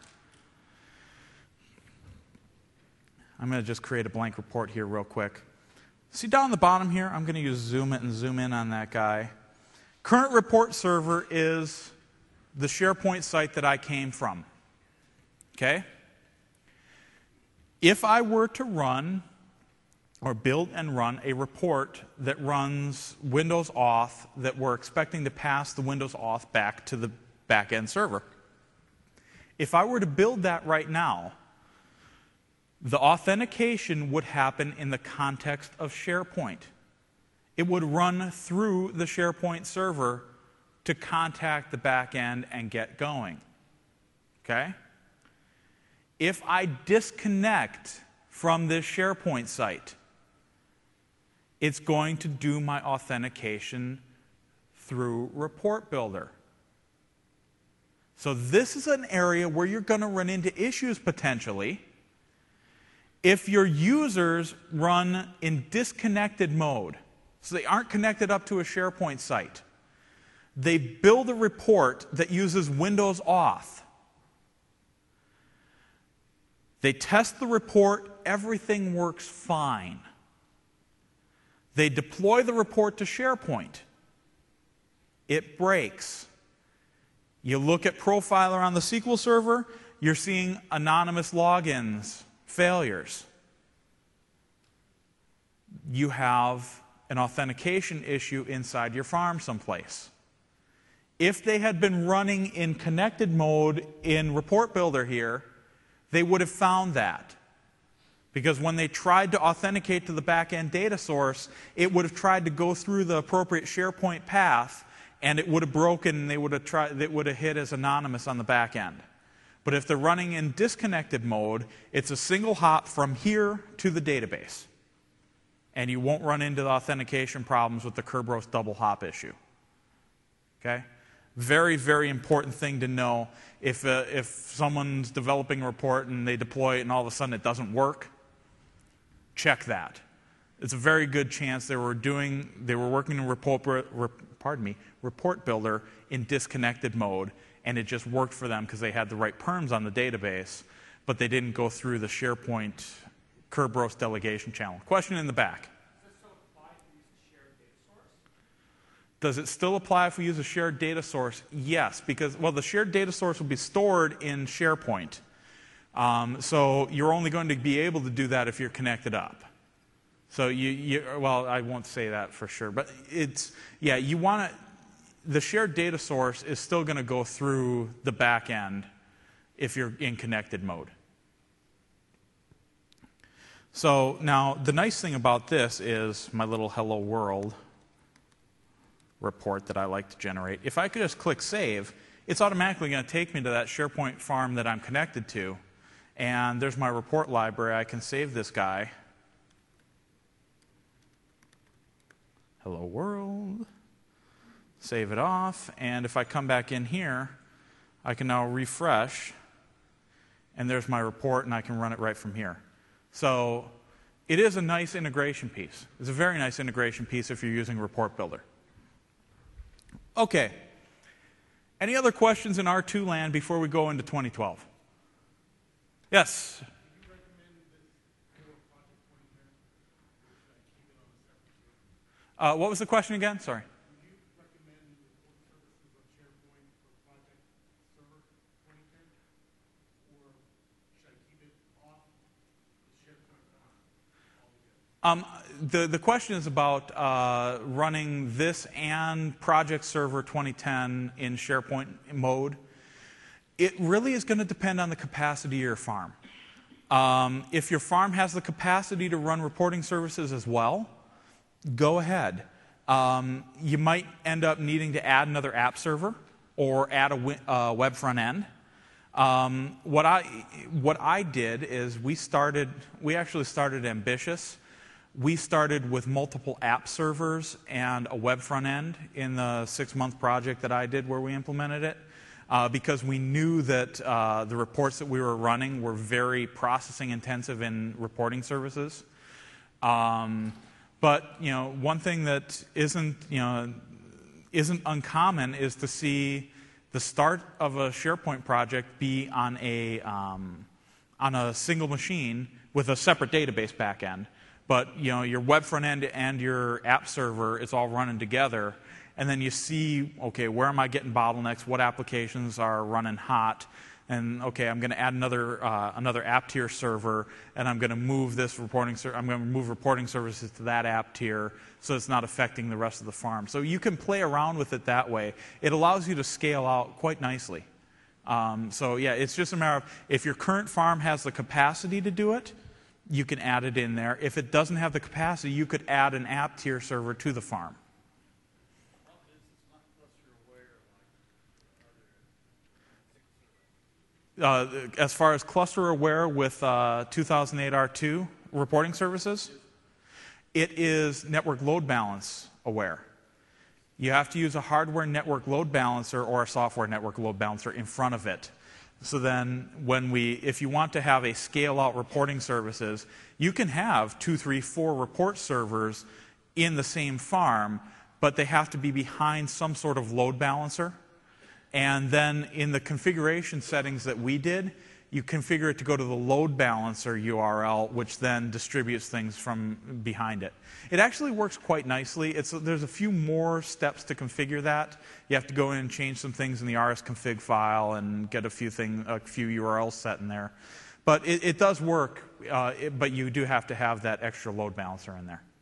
I'm going to just create a blank report here real quick. See down the bottom here, I'm going to use zoom it and zoom in on that guy. Current report server is the SharePoint site that I came from. Okay? If I were to run or build and run a report that runs Windows Auth that we're expecting to pass the Windows Auth back to the back-end server, if I were to build that right now, the authentication would happen in the context of SharePoint. It would run through the SharePoint server to contact the back end and get going. Okay? If I disconnect from this SharePoint site, it's going to do my authentication through Report Builder. So this is an area where you're going to run into issues potentially if your users run in disconnected mode. So they aren't connected up to a SharePoint site. They build a report that uses Windows Auth. They test the report, everything works fine. They deploy the report to SharePoint. It breaks. You look at Profiler on the S Q L Server, you're seeing anonymous logins, failures. You have an authentication issue inside your farm someplace. If they had been running in connected mode in Report Builder here, they would have found that. Because when they tried to authenticate to the back-end data source, it would have tried to go through the appropriate SharePoint path, and it would have broken, and they would have tried, it would have hit as anonymous on the back end. But if they're running in disconnected mode, it's a single hop from here to the database. And you won't run into the authentication problems with the Kerberos double hop issue. Okay? Very, very important thing to know. If, uh, if someone's developing a report and they deploy it and all of a sudden it doesn't work, check that. It's a very good chance they were doing, they were working in report, pardon me, Report Builder in disconnected mode, and it just worked for them because they had the right perms on the database, but they didn't go through the SharePoint Kerberos delegation channel. Question in the back. Does it still apply if we use a shared data source? Yes, because, well, the shared data source will be stored in SharePoint. Um, so you're only going to be able to do that if you're connected up. So you, you well, I won't say that for sure, but it's, yeah, you want to, the shared data source is still going to go through the back end if you're in connected mode. So now the nice thing about this is my little hello world report that I like to generate. If I could just click save, it's automatically going to take me to that SharePoint farm that I'm connected to. And there's my report library. I can save this guy. Hello world. Save it off. And if I come back in here, I can now refresh. And there's my report, and I can run it right from here. So it is a nice integration piece. It's a very nice integration piece if you're using Report Builder. Okay. Any other questions in R two land before we go into twenty twelve? Yes? Uh, what was the question again? Sorry. Um, the, the question is about uh, running this and Project Server twenty ten in SharePoint mode. It really is going to depend on the capacity of your farm. Um, if your farm has the capacity to run reporting services as well, go ahead. Um, you might end up needing to add another app server or add a wi- uh, web front end. Um, what I what I did is we started. We actually started ambitious. We started with multiple app servers and a web front end in the six-month project that I did where we implemented it, uh, because we knew that uh, the reports that we were running were very processing intensive in reporting services. Um, but you know, one thing that isn't you know isn't uncommon is to see the start of a SharePoint project be on a um, on a single machine with a separate database backend. But you know, your web front end and your app server is all running together, and then you see, okay, where am I getting bottlenecks? What applications are running hot? And okay, I'm going to add another uh, another app tier server, and I'm going to move this reporting. Ser- I'm going to move reporting services to that app tier, so it's not affecting the rest of the farm. So you can play around with it that way. It allows you to scale out quite nicely. Um, so yeah, it's just a matter of if your current farm has the capacity to do it, you can add it in there. If it doesn't have the capacity, you could add an app tier server to the farm. Uh, as far as cluster aware with uh, two thousand eight R two reporting services, it is network load balance aware. You have to use a hardware network load balancer or a software network load balancer in front of it. So then when we, if you want to have a scale-out reporting services, you can have two, three, four report servers in the same farm, but they have to be behind some sort of load balancer. And then in the configuration settings that we did, you configure it to go to the load balancer U R L, which then distributes things from behind it. It actually works quite nicely. It's, there's a few more steps to configure that. You have to go in and change some things in the rsconfig file and get a few thing, a few U R Ls set in there. But it, it does work, uh, it, but you do have to have that extra load balancer in there.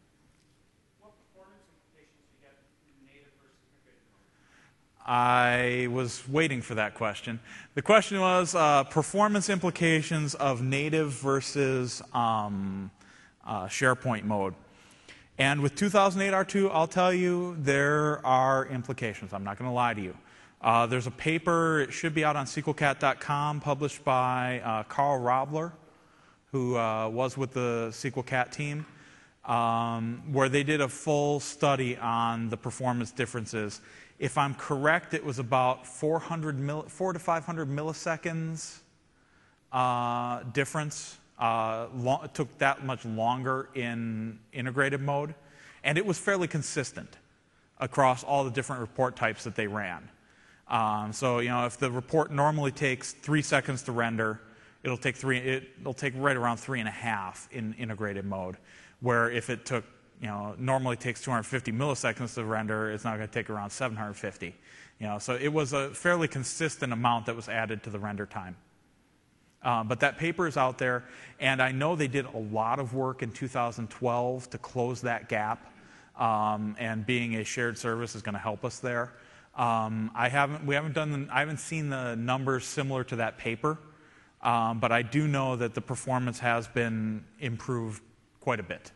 I was waiting for that question. The question was uh, performance implications of native versus um, uh, SharePoint mode. And with two thousand eight R two, I'll tell you there are implications. I'm not going to lie to you. Uh, there's a paper, it should be out on S Q L cat dot com, published by uh, Carl Robler, who uh, was with the S Q L cat team, um, where they did a full study on the performance differences. If I'm correct, it was about four hundred mil, four to five hundred milliseconds uh, difference. Uh, long, it took that much longer in integrated mode, and it was fairly consistent across all the different report types that they ran. Um, so, you know, if the report normally takes three seconds to render, it'll take three. It, it'll take right around three and a half in integrated mode. Where if it took You know, normally takes two hundred fifty milliseconds to render, it's not going to take around seven hundred fifty. You know, so it was a fairly consistent amount that was added to the render time. Uh, but that paper is out there, and I know they did a lot of work in two thousand twelve to close that gap. Um, and being a shared service is going to help us there. Um, I haven't, we haven't done, the, I haven't seen the numbers similar to that paper, um, but I do know that the performance has been improved quite a bit.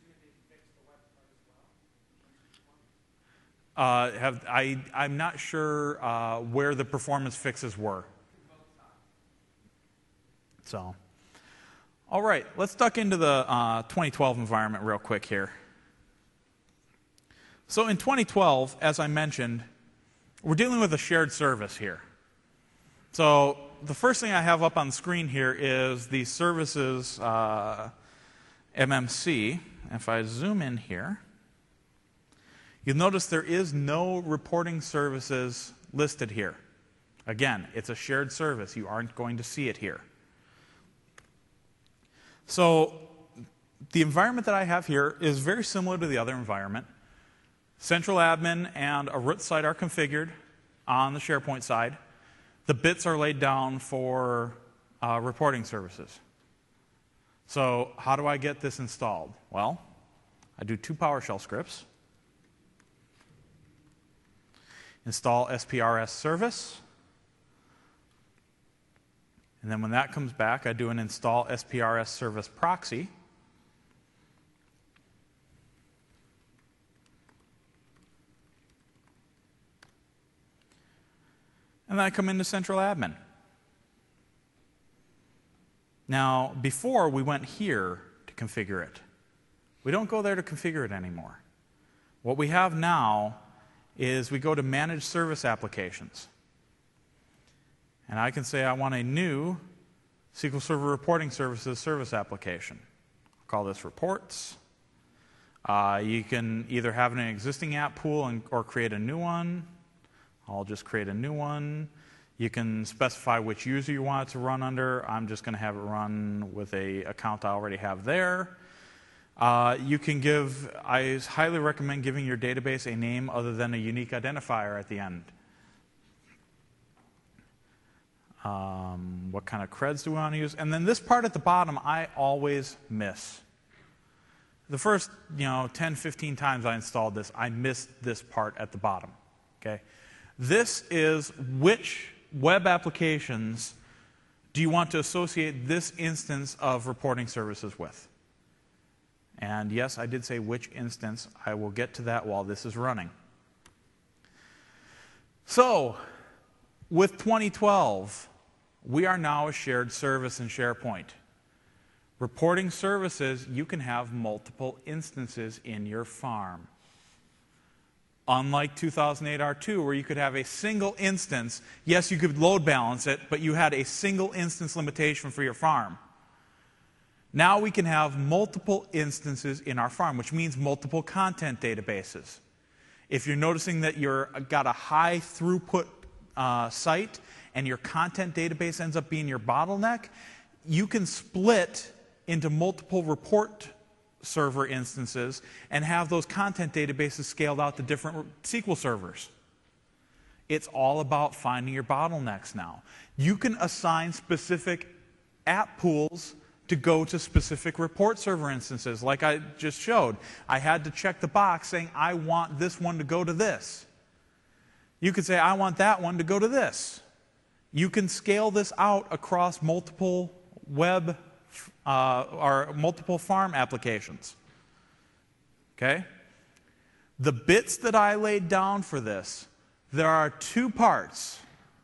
Uh, have, I, I'm not sure uh, where the performance fixes were. So, all right, let's duck into the uh, twenty twelve environment real quick here. So in twenty twelve, as I mentioned, we're dealing with a shared service here. So the first thing I have up on the screen here is the services uh, M M C. If I zoom in here, you'll notice there is no reporting services listed here. Again, it's a shared service. You aren't going to see it here. So the environment that I have here is very similar to the other environment. Central admin and a root site are configured on the SharePoint side. The bits are laid down for uh, reporting services. So how do I get this installed? Well, I do two PowerShell scripts. Install S P R S service. And then when that comes back, I do an install S P R S service proxy. And then I come into Central Admin. Now, before we went here to configure it. We don't go there to configure it anymore. What we have now is we go to Manage Service Applications. And I can say I want a new S Q L Server Reporting Services service application. I'll call this Reports. Uh, you can either have an existing app pool and, or create a new one. I'll just create a new one. You can specify which user you want it to run under. I'm just going to have it run with a account I already have there. Uh, you can give, I highly recommend giving your database a name other than a unique identifier at the end. Um, what kind of creds do we want to use? And then this part at the bottom, I always miss. The first, you know, ten, fifteen times I installed this, I missed this part at the bottom. Okay? This is which web applications do you want to associate this instance of reporting services with? And yes, I did say which instance. I will get to that while this is running. So, with twenty twelve, we are now a shared service in SharePoint. Reporting services, you can have multiple instances in your farm. Unlike two thousand eight R two, where you could have a single instance. Yes, you could load balance it, but you had a single instance limitation for your farm. Now we can have multiple instances in our farm, which means multiple content databases. If you're noticing that you've got a high throughput uh, site and your content database ends up being your bottleneck, you can split into multiple report server instances and have those content databases scaled out to different S Q L servers. It's all about finding your bottlenecks now. You can assign specific app pools to go to specific report server instances, like I just showed. I had to check the box saying, I want this one to go to this. You could say, I want that one to go to this. You can scale this out across multiple web uh, or multiple farm applications. Okay? The bits that I laid down for this, there are two parts.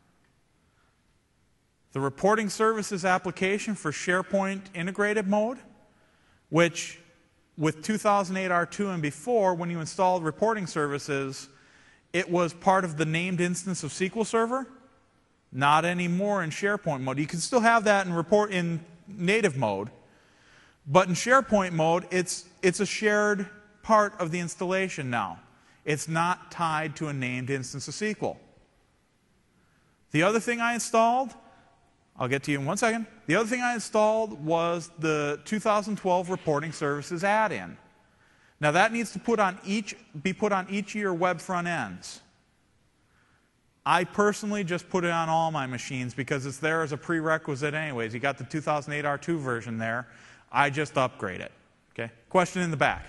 The reporting services application for SharePoint integrated mode, which with two thousand eight R two and before, when you installed reporting services, it was part of the named instance of S Q L Server. Not anymore in SharePoint mode. You can still have that in report in native mode, but in SharePoint mode, it's it's a shared part of the installation now. It's not tied to a named instance of S Q L. The other thing I installed, I'll get to you in one second. The other thing I installed was the two thousand twelve Reporting Services add-in. Now that needs to put on each, be put on each of your web front ends. I personally just put it on all my machines because it's there as a prerequisite anyways. You got the two thousand eight R two version there. I just upgrade it. Okay? Question in the back.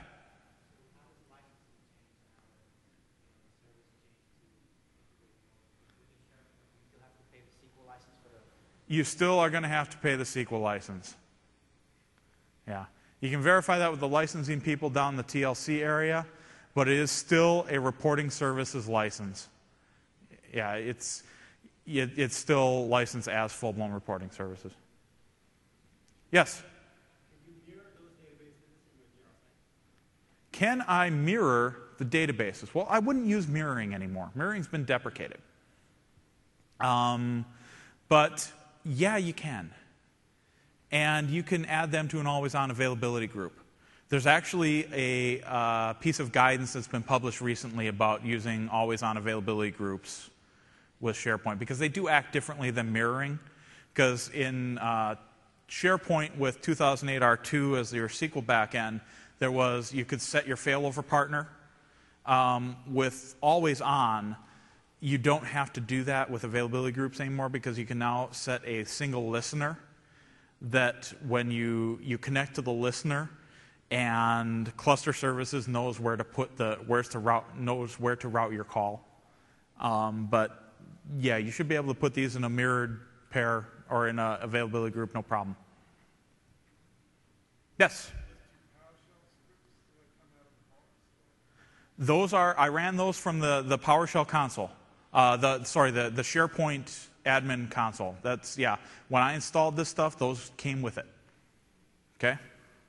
You still are going to have to pay the S Q L license. Yeah. You can verify that with the licensing people down in the T L C area, but it is still a reporting services license. Yeah, it's, it, it's still licensed as full-blown reporting services. Yes? Can you mirror those databases with your site? Can I mirror the databases? Well, I wouldn't use mirroring anymore. Mirroring's been deprecated. Um, but yeah, you can. And you can add them to an always-on availability group. There's actually a uh, piece of guidance that's been published recently about using always-on availability groups with SharePoint, because they do act differently than mirroring. Because in uh, SharePoint with two thousand eight R two as your S Q L backend, there was, you could set your failover partner. Um, with always-on, you don't have to do that with availability groups anymore because you can now set a single listener that when you, you connect to the listener and cluster services knows where to put the where's to route knows where to route your call. Um, but yeah, you should be able to put these in a mirrored pair or in a availability group, no problem. Yes. Those are I ran those from the, the PowerShell console. Uh, the sorry the the SharePoint admin console. That's yeah. When I installed this stuff, those came with it. Okay.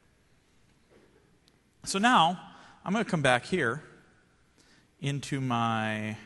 So now I'm going to come back here into my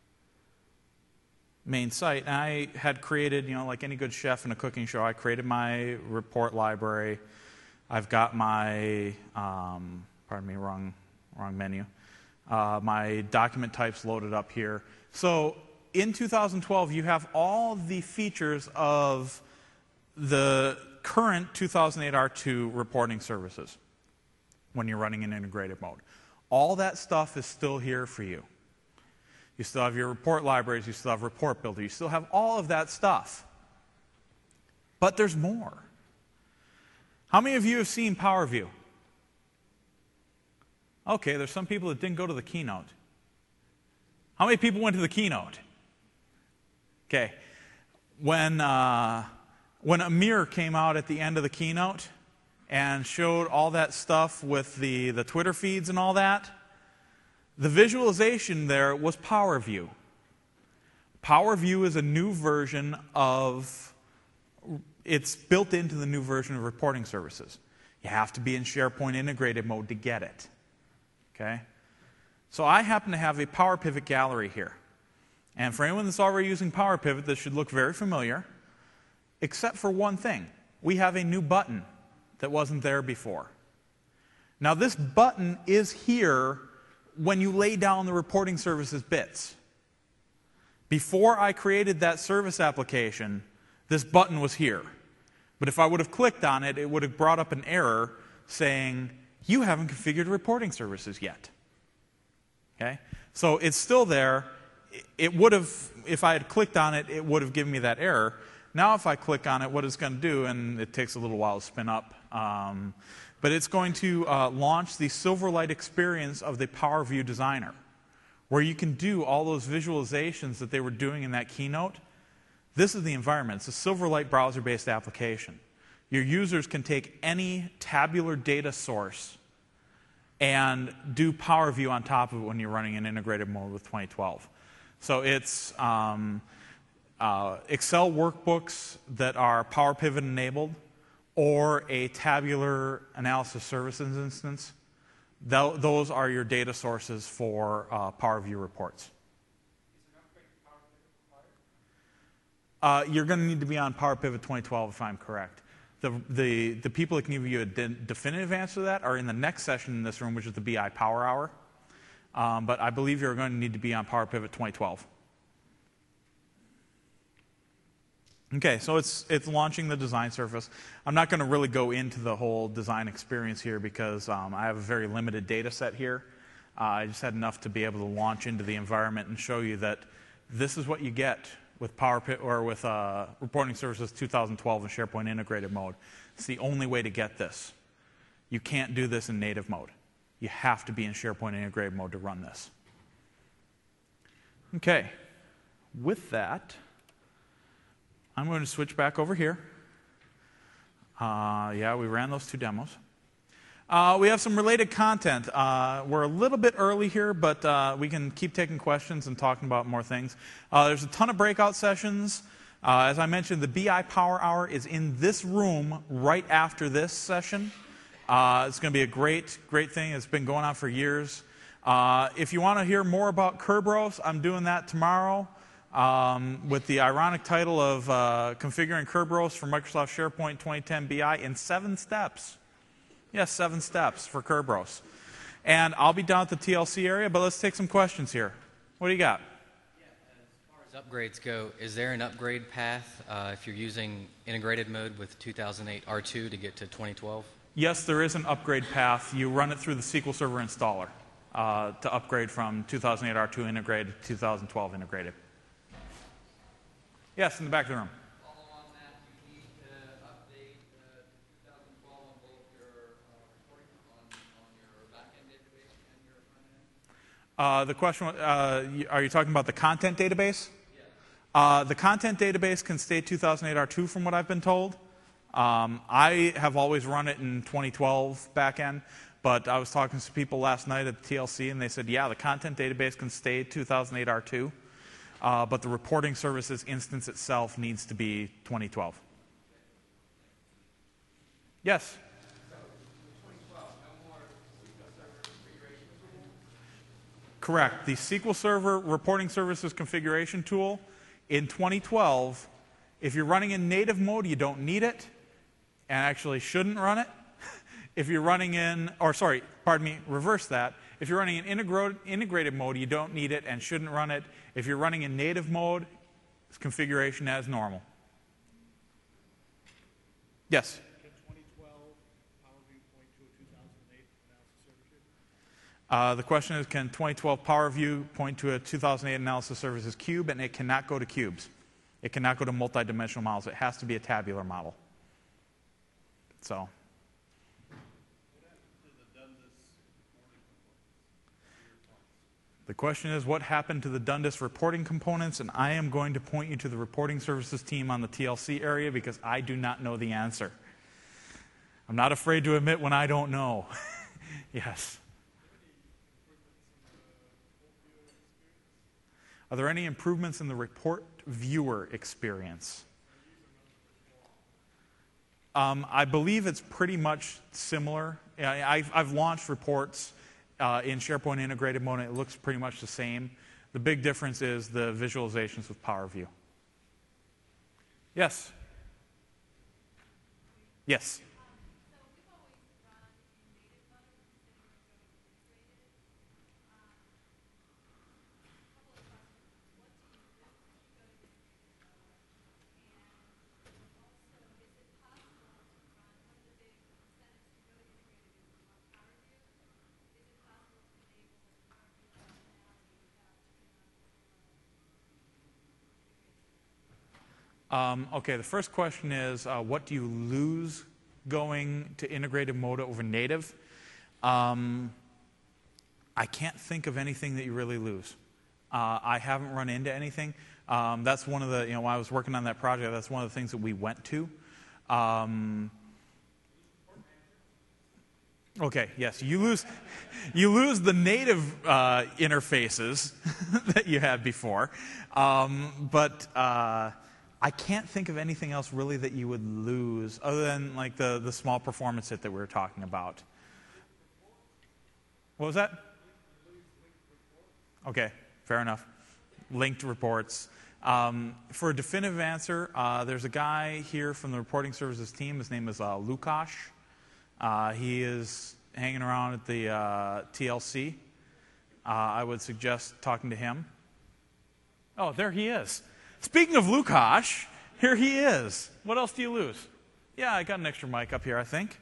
main site. And I had created, you know, like any good chef in a cooking show, I created my report library. I've got my, um, pardon me, wrong, wrong menu. Uh, my document types loaded up here. So in two thousand twelve, you have all the features of the current two thousand eight R two reporting services when you're running in integrated mode. All that stuff is still here for you. You still have your report libraries, you still have Report Builder, you still have all of that stuff. But there's more. How many of you have seen PowerView? Okay, there's some people that didn't go to the keynote. How many people went to the keynote? Okay. When, uh, when Amir came out at the end of the keynote and showed all that stuff with the, the Twitter feeds and all that, the visualization there was PowerView. PowerView is a new version of, it's built into the new version of reporting services. You have to be in SharePoint integrated mode to get it. Okay? So I happen to have a PowerPivot gallery here. And for anyone that's already using PowerPivot, this should look very familiar, except for one thing. We have a new button that wasn't there before. Now this button is here when you lay down the reporting services bits. Before I created that service application, this button was here. But if I would have clicked on it, it would have brought up an error saying, you haven't configured reporting services yet. Okay? So it's still there. It would have, if I had clicked on it, it would have given me that error. Now if I click on it, what it's going to do, and it takes a little while to spin up, um, but it's going to uh, launch the Silverlight experience of the PowerView Designer, where you can do all those visualizations that they were doing in that keynote. This is the environment. It's a Silverlight browser-based application. Your users can take any tabular data source and do PowerView on top of it when you're running in integrated mode with twenty twelve. So it's um, uh, Excel workbooks that are PowerPivot enabled, or a tabular analysis services instance. Th those are your data sources for uh, PowerView reports. Uh, you're going to need to be on PowerPivot twenty twelve if I'm correct. The, the, the people that can give you a de definitive answer to that are in the next session in this room, which is the B I Power Hour. Um, but I believe you're going to need to be on PowerPivot twenty twelve. Okay, so it's, it's launching the design surface. I'm not going to really go into the whole design experience here because um, I have a very limited data set here. Uh, I just had enough to be able to launch into the environment and show you that this is what you get with PowerPivot or with uh, Reporting Services two thousand twelve in SharePoint integrated mode. It's the only way to get this. You can't do this in native mode. You have to be in SharePoint integrated mode to run this. Okay, with that, I'm going to switch back over here. Uh, yeah, we ran those two demos. Uh, we have some related content. Uh, we're a little bit early here, but uh, we can keep taking questions and talking about more things. Uh, there's a ton of breakout sessions. Uh, as I mentioned, the B I Power Hour is in this room right after this session. Uh, it's going to be a great, great thing. It's been going on for years. Uh, if you want to hear more about Kerberos, I'm doing that tomorrow. Um, with the ironic title of uh, Configuring Kerberos for Microsoft SharePoint twenty ten B I in seven steps. Yes, seven steps for Kerberos. And I'll be down at the T L C area, but let's take some questions here. What do you got? Yeah, as far as upgrades go, is there an upgrade path uh, if you're using integrated mode with two thousand eight R two to get to twenty twelve? Yes, there is an upgrade path. You run it through the S Q L Server installer uh, to upgrade from two thousand eight R two integrated to two thousand twelve integrated. Yes, in the back of the room. Follow on that, you need to update Uh, the question, uh, are you talking about the content database? Yes. Uh, the content database can stay two thousand eight R two from what I've been told. Um, I have always run it in twenty twelve backend, but I was talking to people last night at the T L C, and they said, yeah, the content database can stay two thousand eight R two, uh, but the reporting services instance itself needs to be twenty twelve. Yes? Correct. The S Q L Server Reporting Services Configuration Tool in twenty twelve, if you're running in native mode, you don't need it, and actually shouldn't run it. If you're running in, or sorry, pardon me, reverse that. If you're running in integro- integrated mode, you don't need it and shouldn't run it. If you're running in native mode, it's configuration as normal. Yes? Uh, the question is, can twenty twelve PowerView point to a two thousand eight Analysis Services cube? And it cannot go to cubes. It cannot go to multidimensional models. It has to be a tabular model. So. The question is, what happened to the Dundas reporting components? And I am going to point you to the reporting services team on the T L C area because I do not know the answer. I'm not afraid to admit when I don't know. Yes. Are there any improvements in the report viewer experience? Um, I believe it's pretty much similar. I've, I've launched reports uh, in SharePoint integrated mode, and it looks pretty much the same. The big difference is the visualizations with PowerView. Yes? Yes? Um, okay, the first question is, uh, what do you lose going to integrated mode over native? Um, I can't think of anything that you really lose. Uh, I haven't run into anything. Um, that's one of the, you know, when I was working on that project, that's one of the things that we went to. Um, okay, yes, you lose, you lose the native uh, interfaces that you had before, um, but uh, I can't think of anything else really that you would lose other than like the, the small performance hit that we were talking about. What was that? Okay, fair enough. Linked reports. Um, for a definitive answer, uh, there's a guy here from the reporting services team. His name is uh, Lukash. Uh, he is hanging around at the uh, T L C. Uh, I would suggest talking to him. Oh, there he is. Speaking of Lukash, here he is. What else do you lose? Yeah, I got an extra mic up here, I think.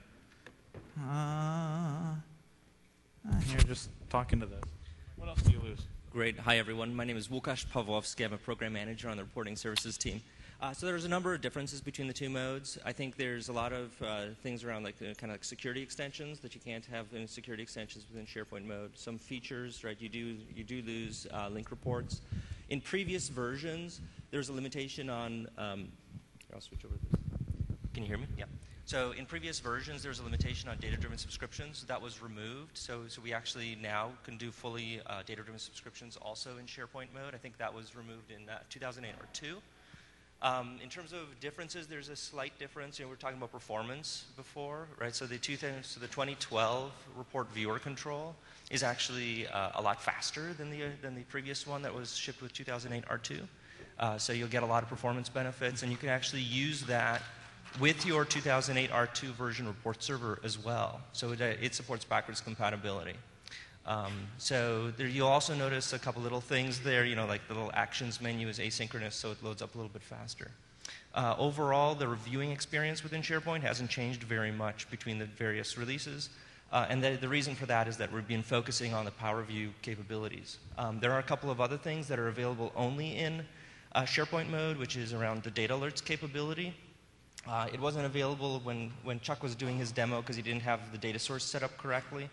Uh, here, just talking to this. What else do you lose? Great. Hi, everyone. My name is Łukasz Pawłowski. I'm a program manager on the reporting services team. Uh, so there's a number of differences between the two modes. I think there's a lot of uh, things around like uh, kind of like security extensions that you can't have in security extensions within SharePoint mode. Some features, right? You do you do lose uh, link reports. In previous versions, there's a limitation on. Um, I'll switch over this. Can you hear me? Yeah. So in previous versions, there was a limitation on data-driven subscriptions. That was removed. So, so we actually now can do fully uh, data-driven subscriptions also in SharePoint mode. I think that was removed in uh, two thousand eight or two. Um, in terms of differences, there's a slight difference. You know, we were talking about performance before, right? So the two things, so the twenty twelve report viewer control is actually uh, a lot faster than the uh, than the previous one that was shipped with two thousand eight R two. Uh, so you'll get a lot of performance benefits, and you can actually use that with your two thousand eight R two version report server as well. So it, uh, it supports backwards compatibility. Um, so there, you'll also notice a couple little things there, you know, like the little actions menu is asynchronous, so it loads up a little bit faster. Uh, overall, the reviewing experience within SharePoint hasn't changed very much between the various releases. Uh, and the, the reason for that is that we've been focusing on the PowerView capabilities. Um, there are a couple of other things that are available only in uh, SharePoint mode, which is around the data alerts capability. Uh, it wasn't available when, when Chuck was doing his demo because he didn't have the data source set up correctly.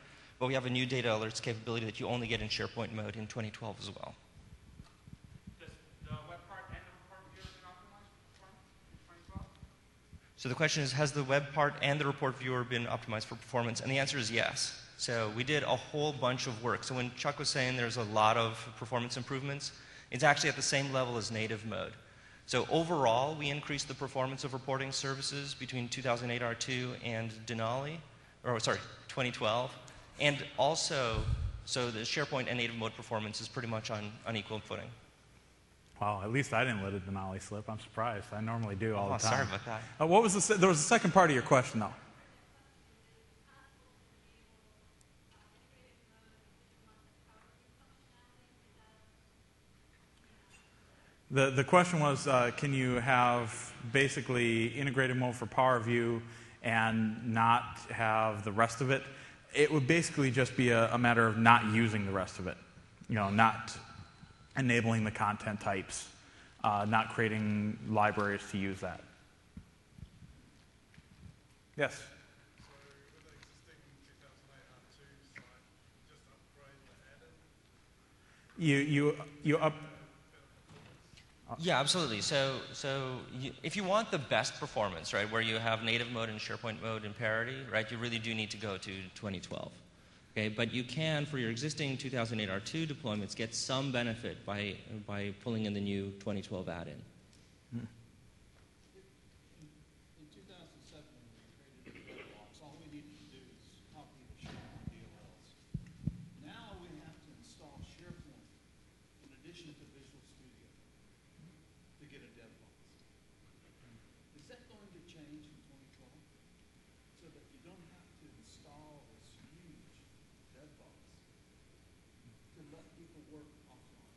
but we have a new data alerts capability that you only get in SharePoint mode in twenty twelve as well. Does the web part and the report viewer been optimized for performance in twenty twelve? So the question is, has the web part and the report viewer been optimized for performance? And the answer is yes. So we did a whole bunch of work. So when Chuck was saying there's a lot of performance improvements, it's actually at the same level as native mode. So overall, we increased the performance of reporting services between two thousand eight R two and Denali, or sorry, twenty twelve. And also, so the SharePoint and native mode performance is pretty much on, on equal footing. Wow, at least I didn't let a Denali slip. I'm surprised. I normally do all Oh, the time. sorry about that. Uh, what was the, se- there was a second part of your question, though. The, the question was, uh, can you have basically integrated mode for PowerView and not have the rest of it? It would basically just be a, a matter of not using the rest of it. You know, not enabling the content types, uh, not creating libraries to use that. Yes? So with the existing two thousand eight R two site, just upgrade the added? You, you, you up... Yeah, absolutely. So, so you, if you want the best performance, right, where you have native mode and SharePoint mode in parity, right, you really do need to go to twenty twelve. Okay, but you can, for your existing two thousand eight R two deployments, get some benefit by by pulling in the new twenty twelve add-in. Hmm. In two thousand seven, when we created the blocks, all we needed to do is copy the SharePoint D L Ls. Now we have to install SharePoint in addition to Visual Studio to get a dev box. Is that going to change in twenty twelve so that you don't have to install this huge dev box to let people work offline?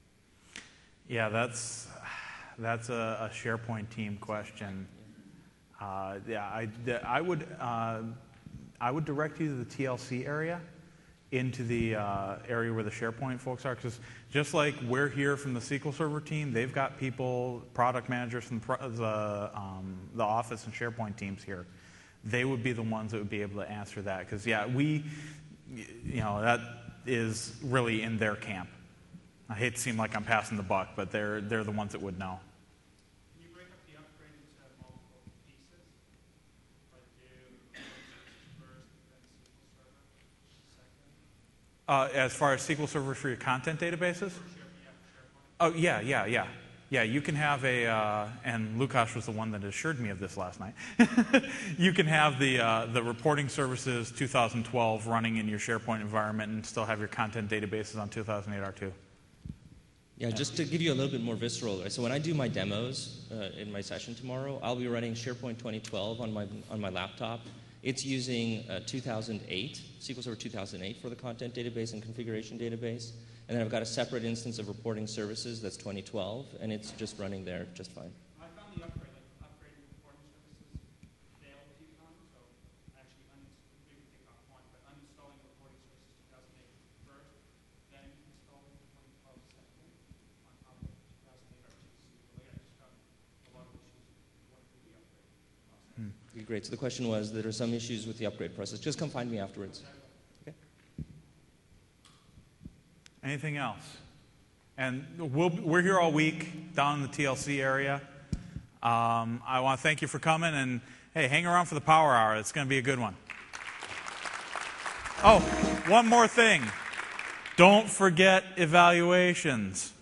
Yeah, that's, that's a, a SharePoint team question. Uh, yeah, I, I, would, uh, I would direct you to the T L C area, into the uh, area where the SharePoint folks are, because just like we're here from the S Q L Server team, they've got people, product managers from the, the, um, the Office and SharePoint teams here. They would be the ones that would be able to answer that, because yeah, we, you know, that is really in their camp. I hate to seem like I'm passing the buck, but they're, they're the ones that would know. Can you break up the upgrade into multiple pieces? Like do first, then S Q L Server, second? Uh, as far as S Q L Server for your content databases? Oh, yeah, yeah, yeah. Yeah, you can have a, uh, and Lukash was the one that assured me of this last night. You can have the, uh, the reporting services two thousand twelve running in your SharePoint environment and still have your content databases on two thousand eight R two. Yeah, just to give you a little bit more visceral, right? So when I do my demos uh, in my session tomorrow, I'll be running SharePoint twenty twelve on my on my laptop. It's using uh, two thousand eight, S Q L Server two thousand eight for the content database and configuration database. And then I've got a separate instance of reporting services that's twenty twelve, and it's just running there just fine. I found the upgrade, like upgrading reporting services, failed a few times, so actually uninst- we can take off one, but uninstalling reporting services two thousand eight first, then installing twenty twelve second on top of two thousand eight R two C. But yeah, I just found a lot of issues going through the upgrade process. Great. So the question was, there are some issues with the upgrade process. Just come find me afterwards. Okay. Anything else? And we'll, we're here all week down in the T L C area. Um, I want to thank you for coming, and hey, hang around for the power hour. It's going to be a good one. Oh, one more thing. Don't forget evaluations.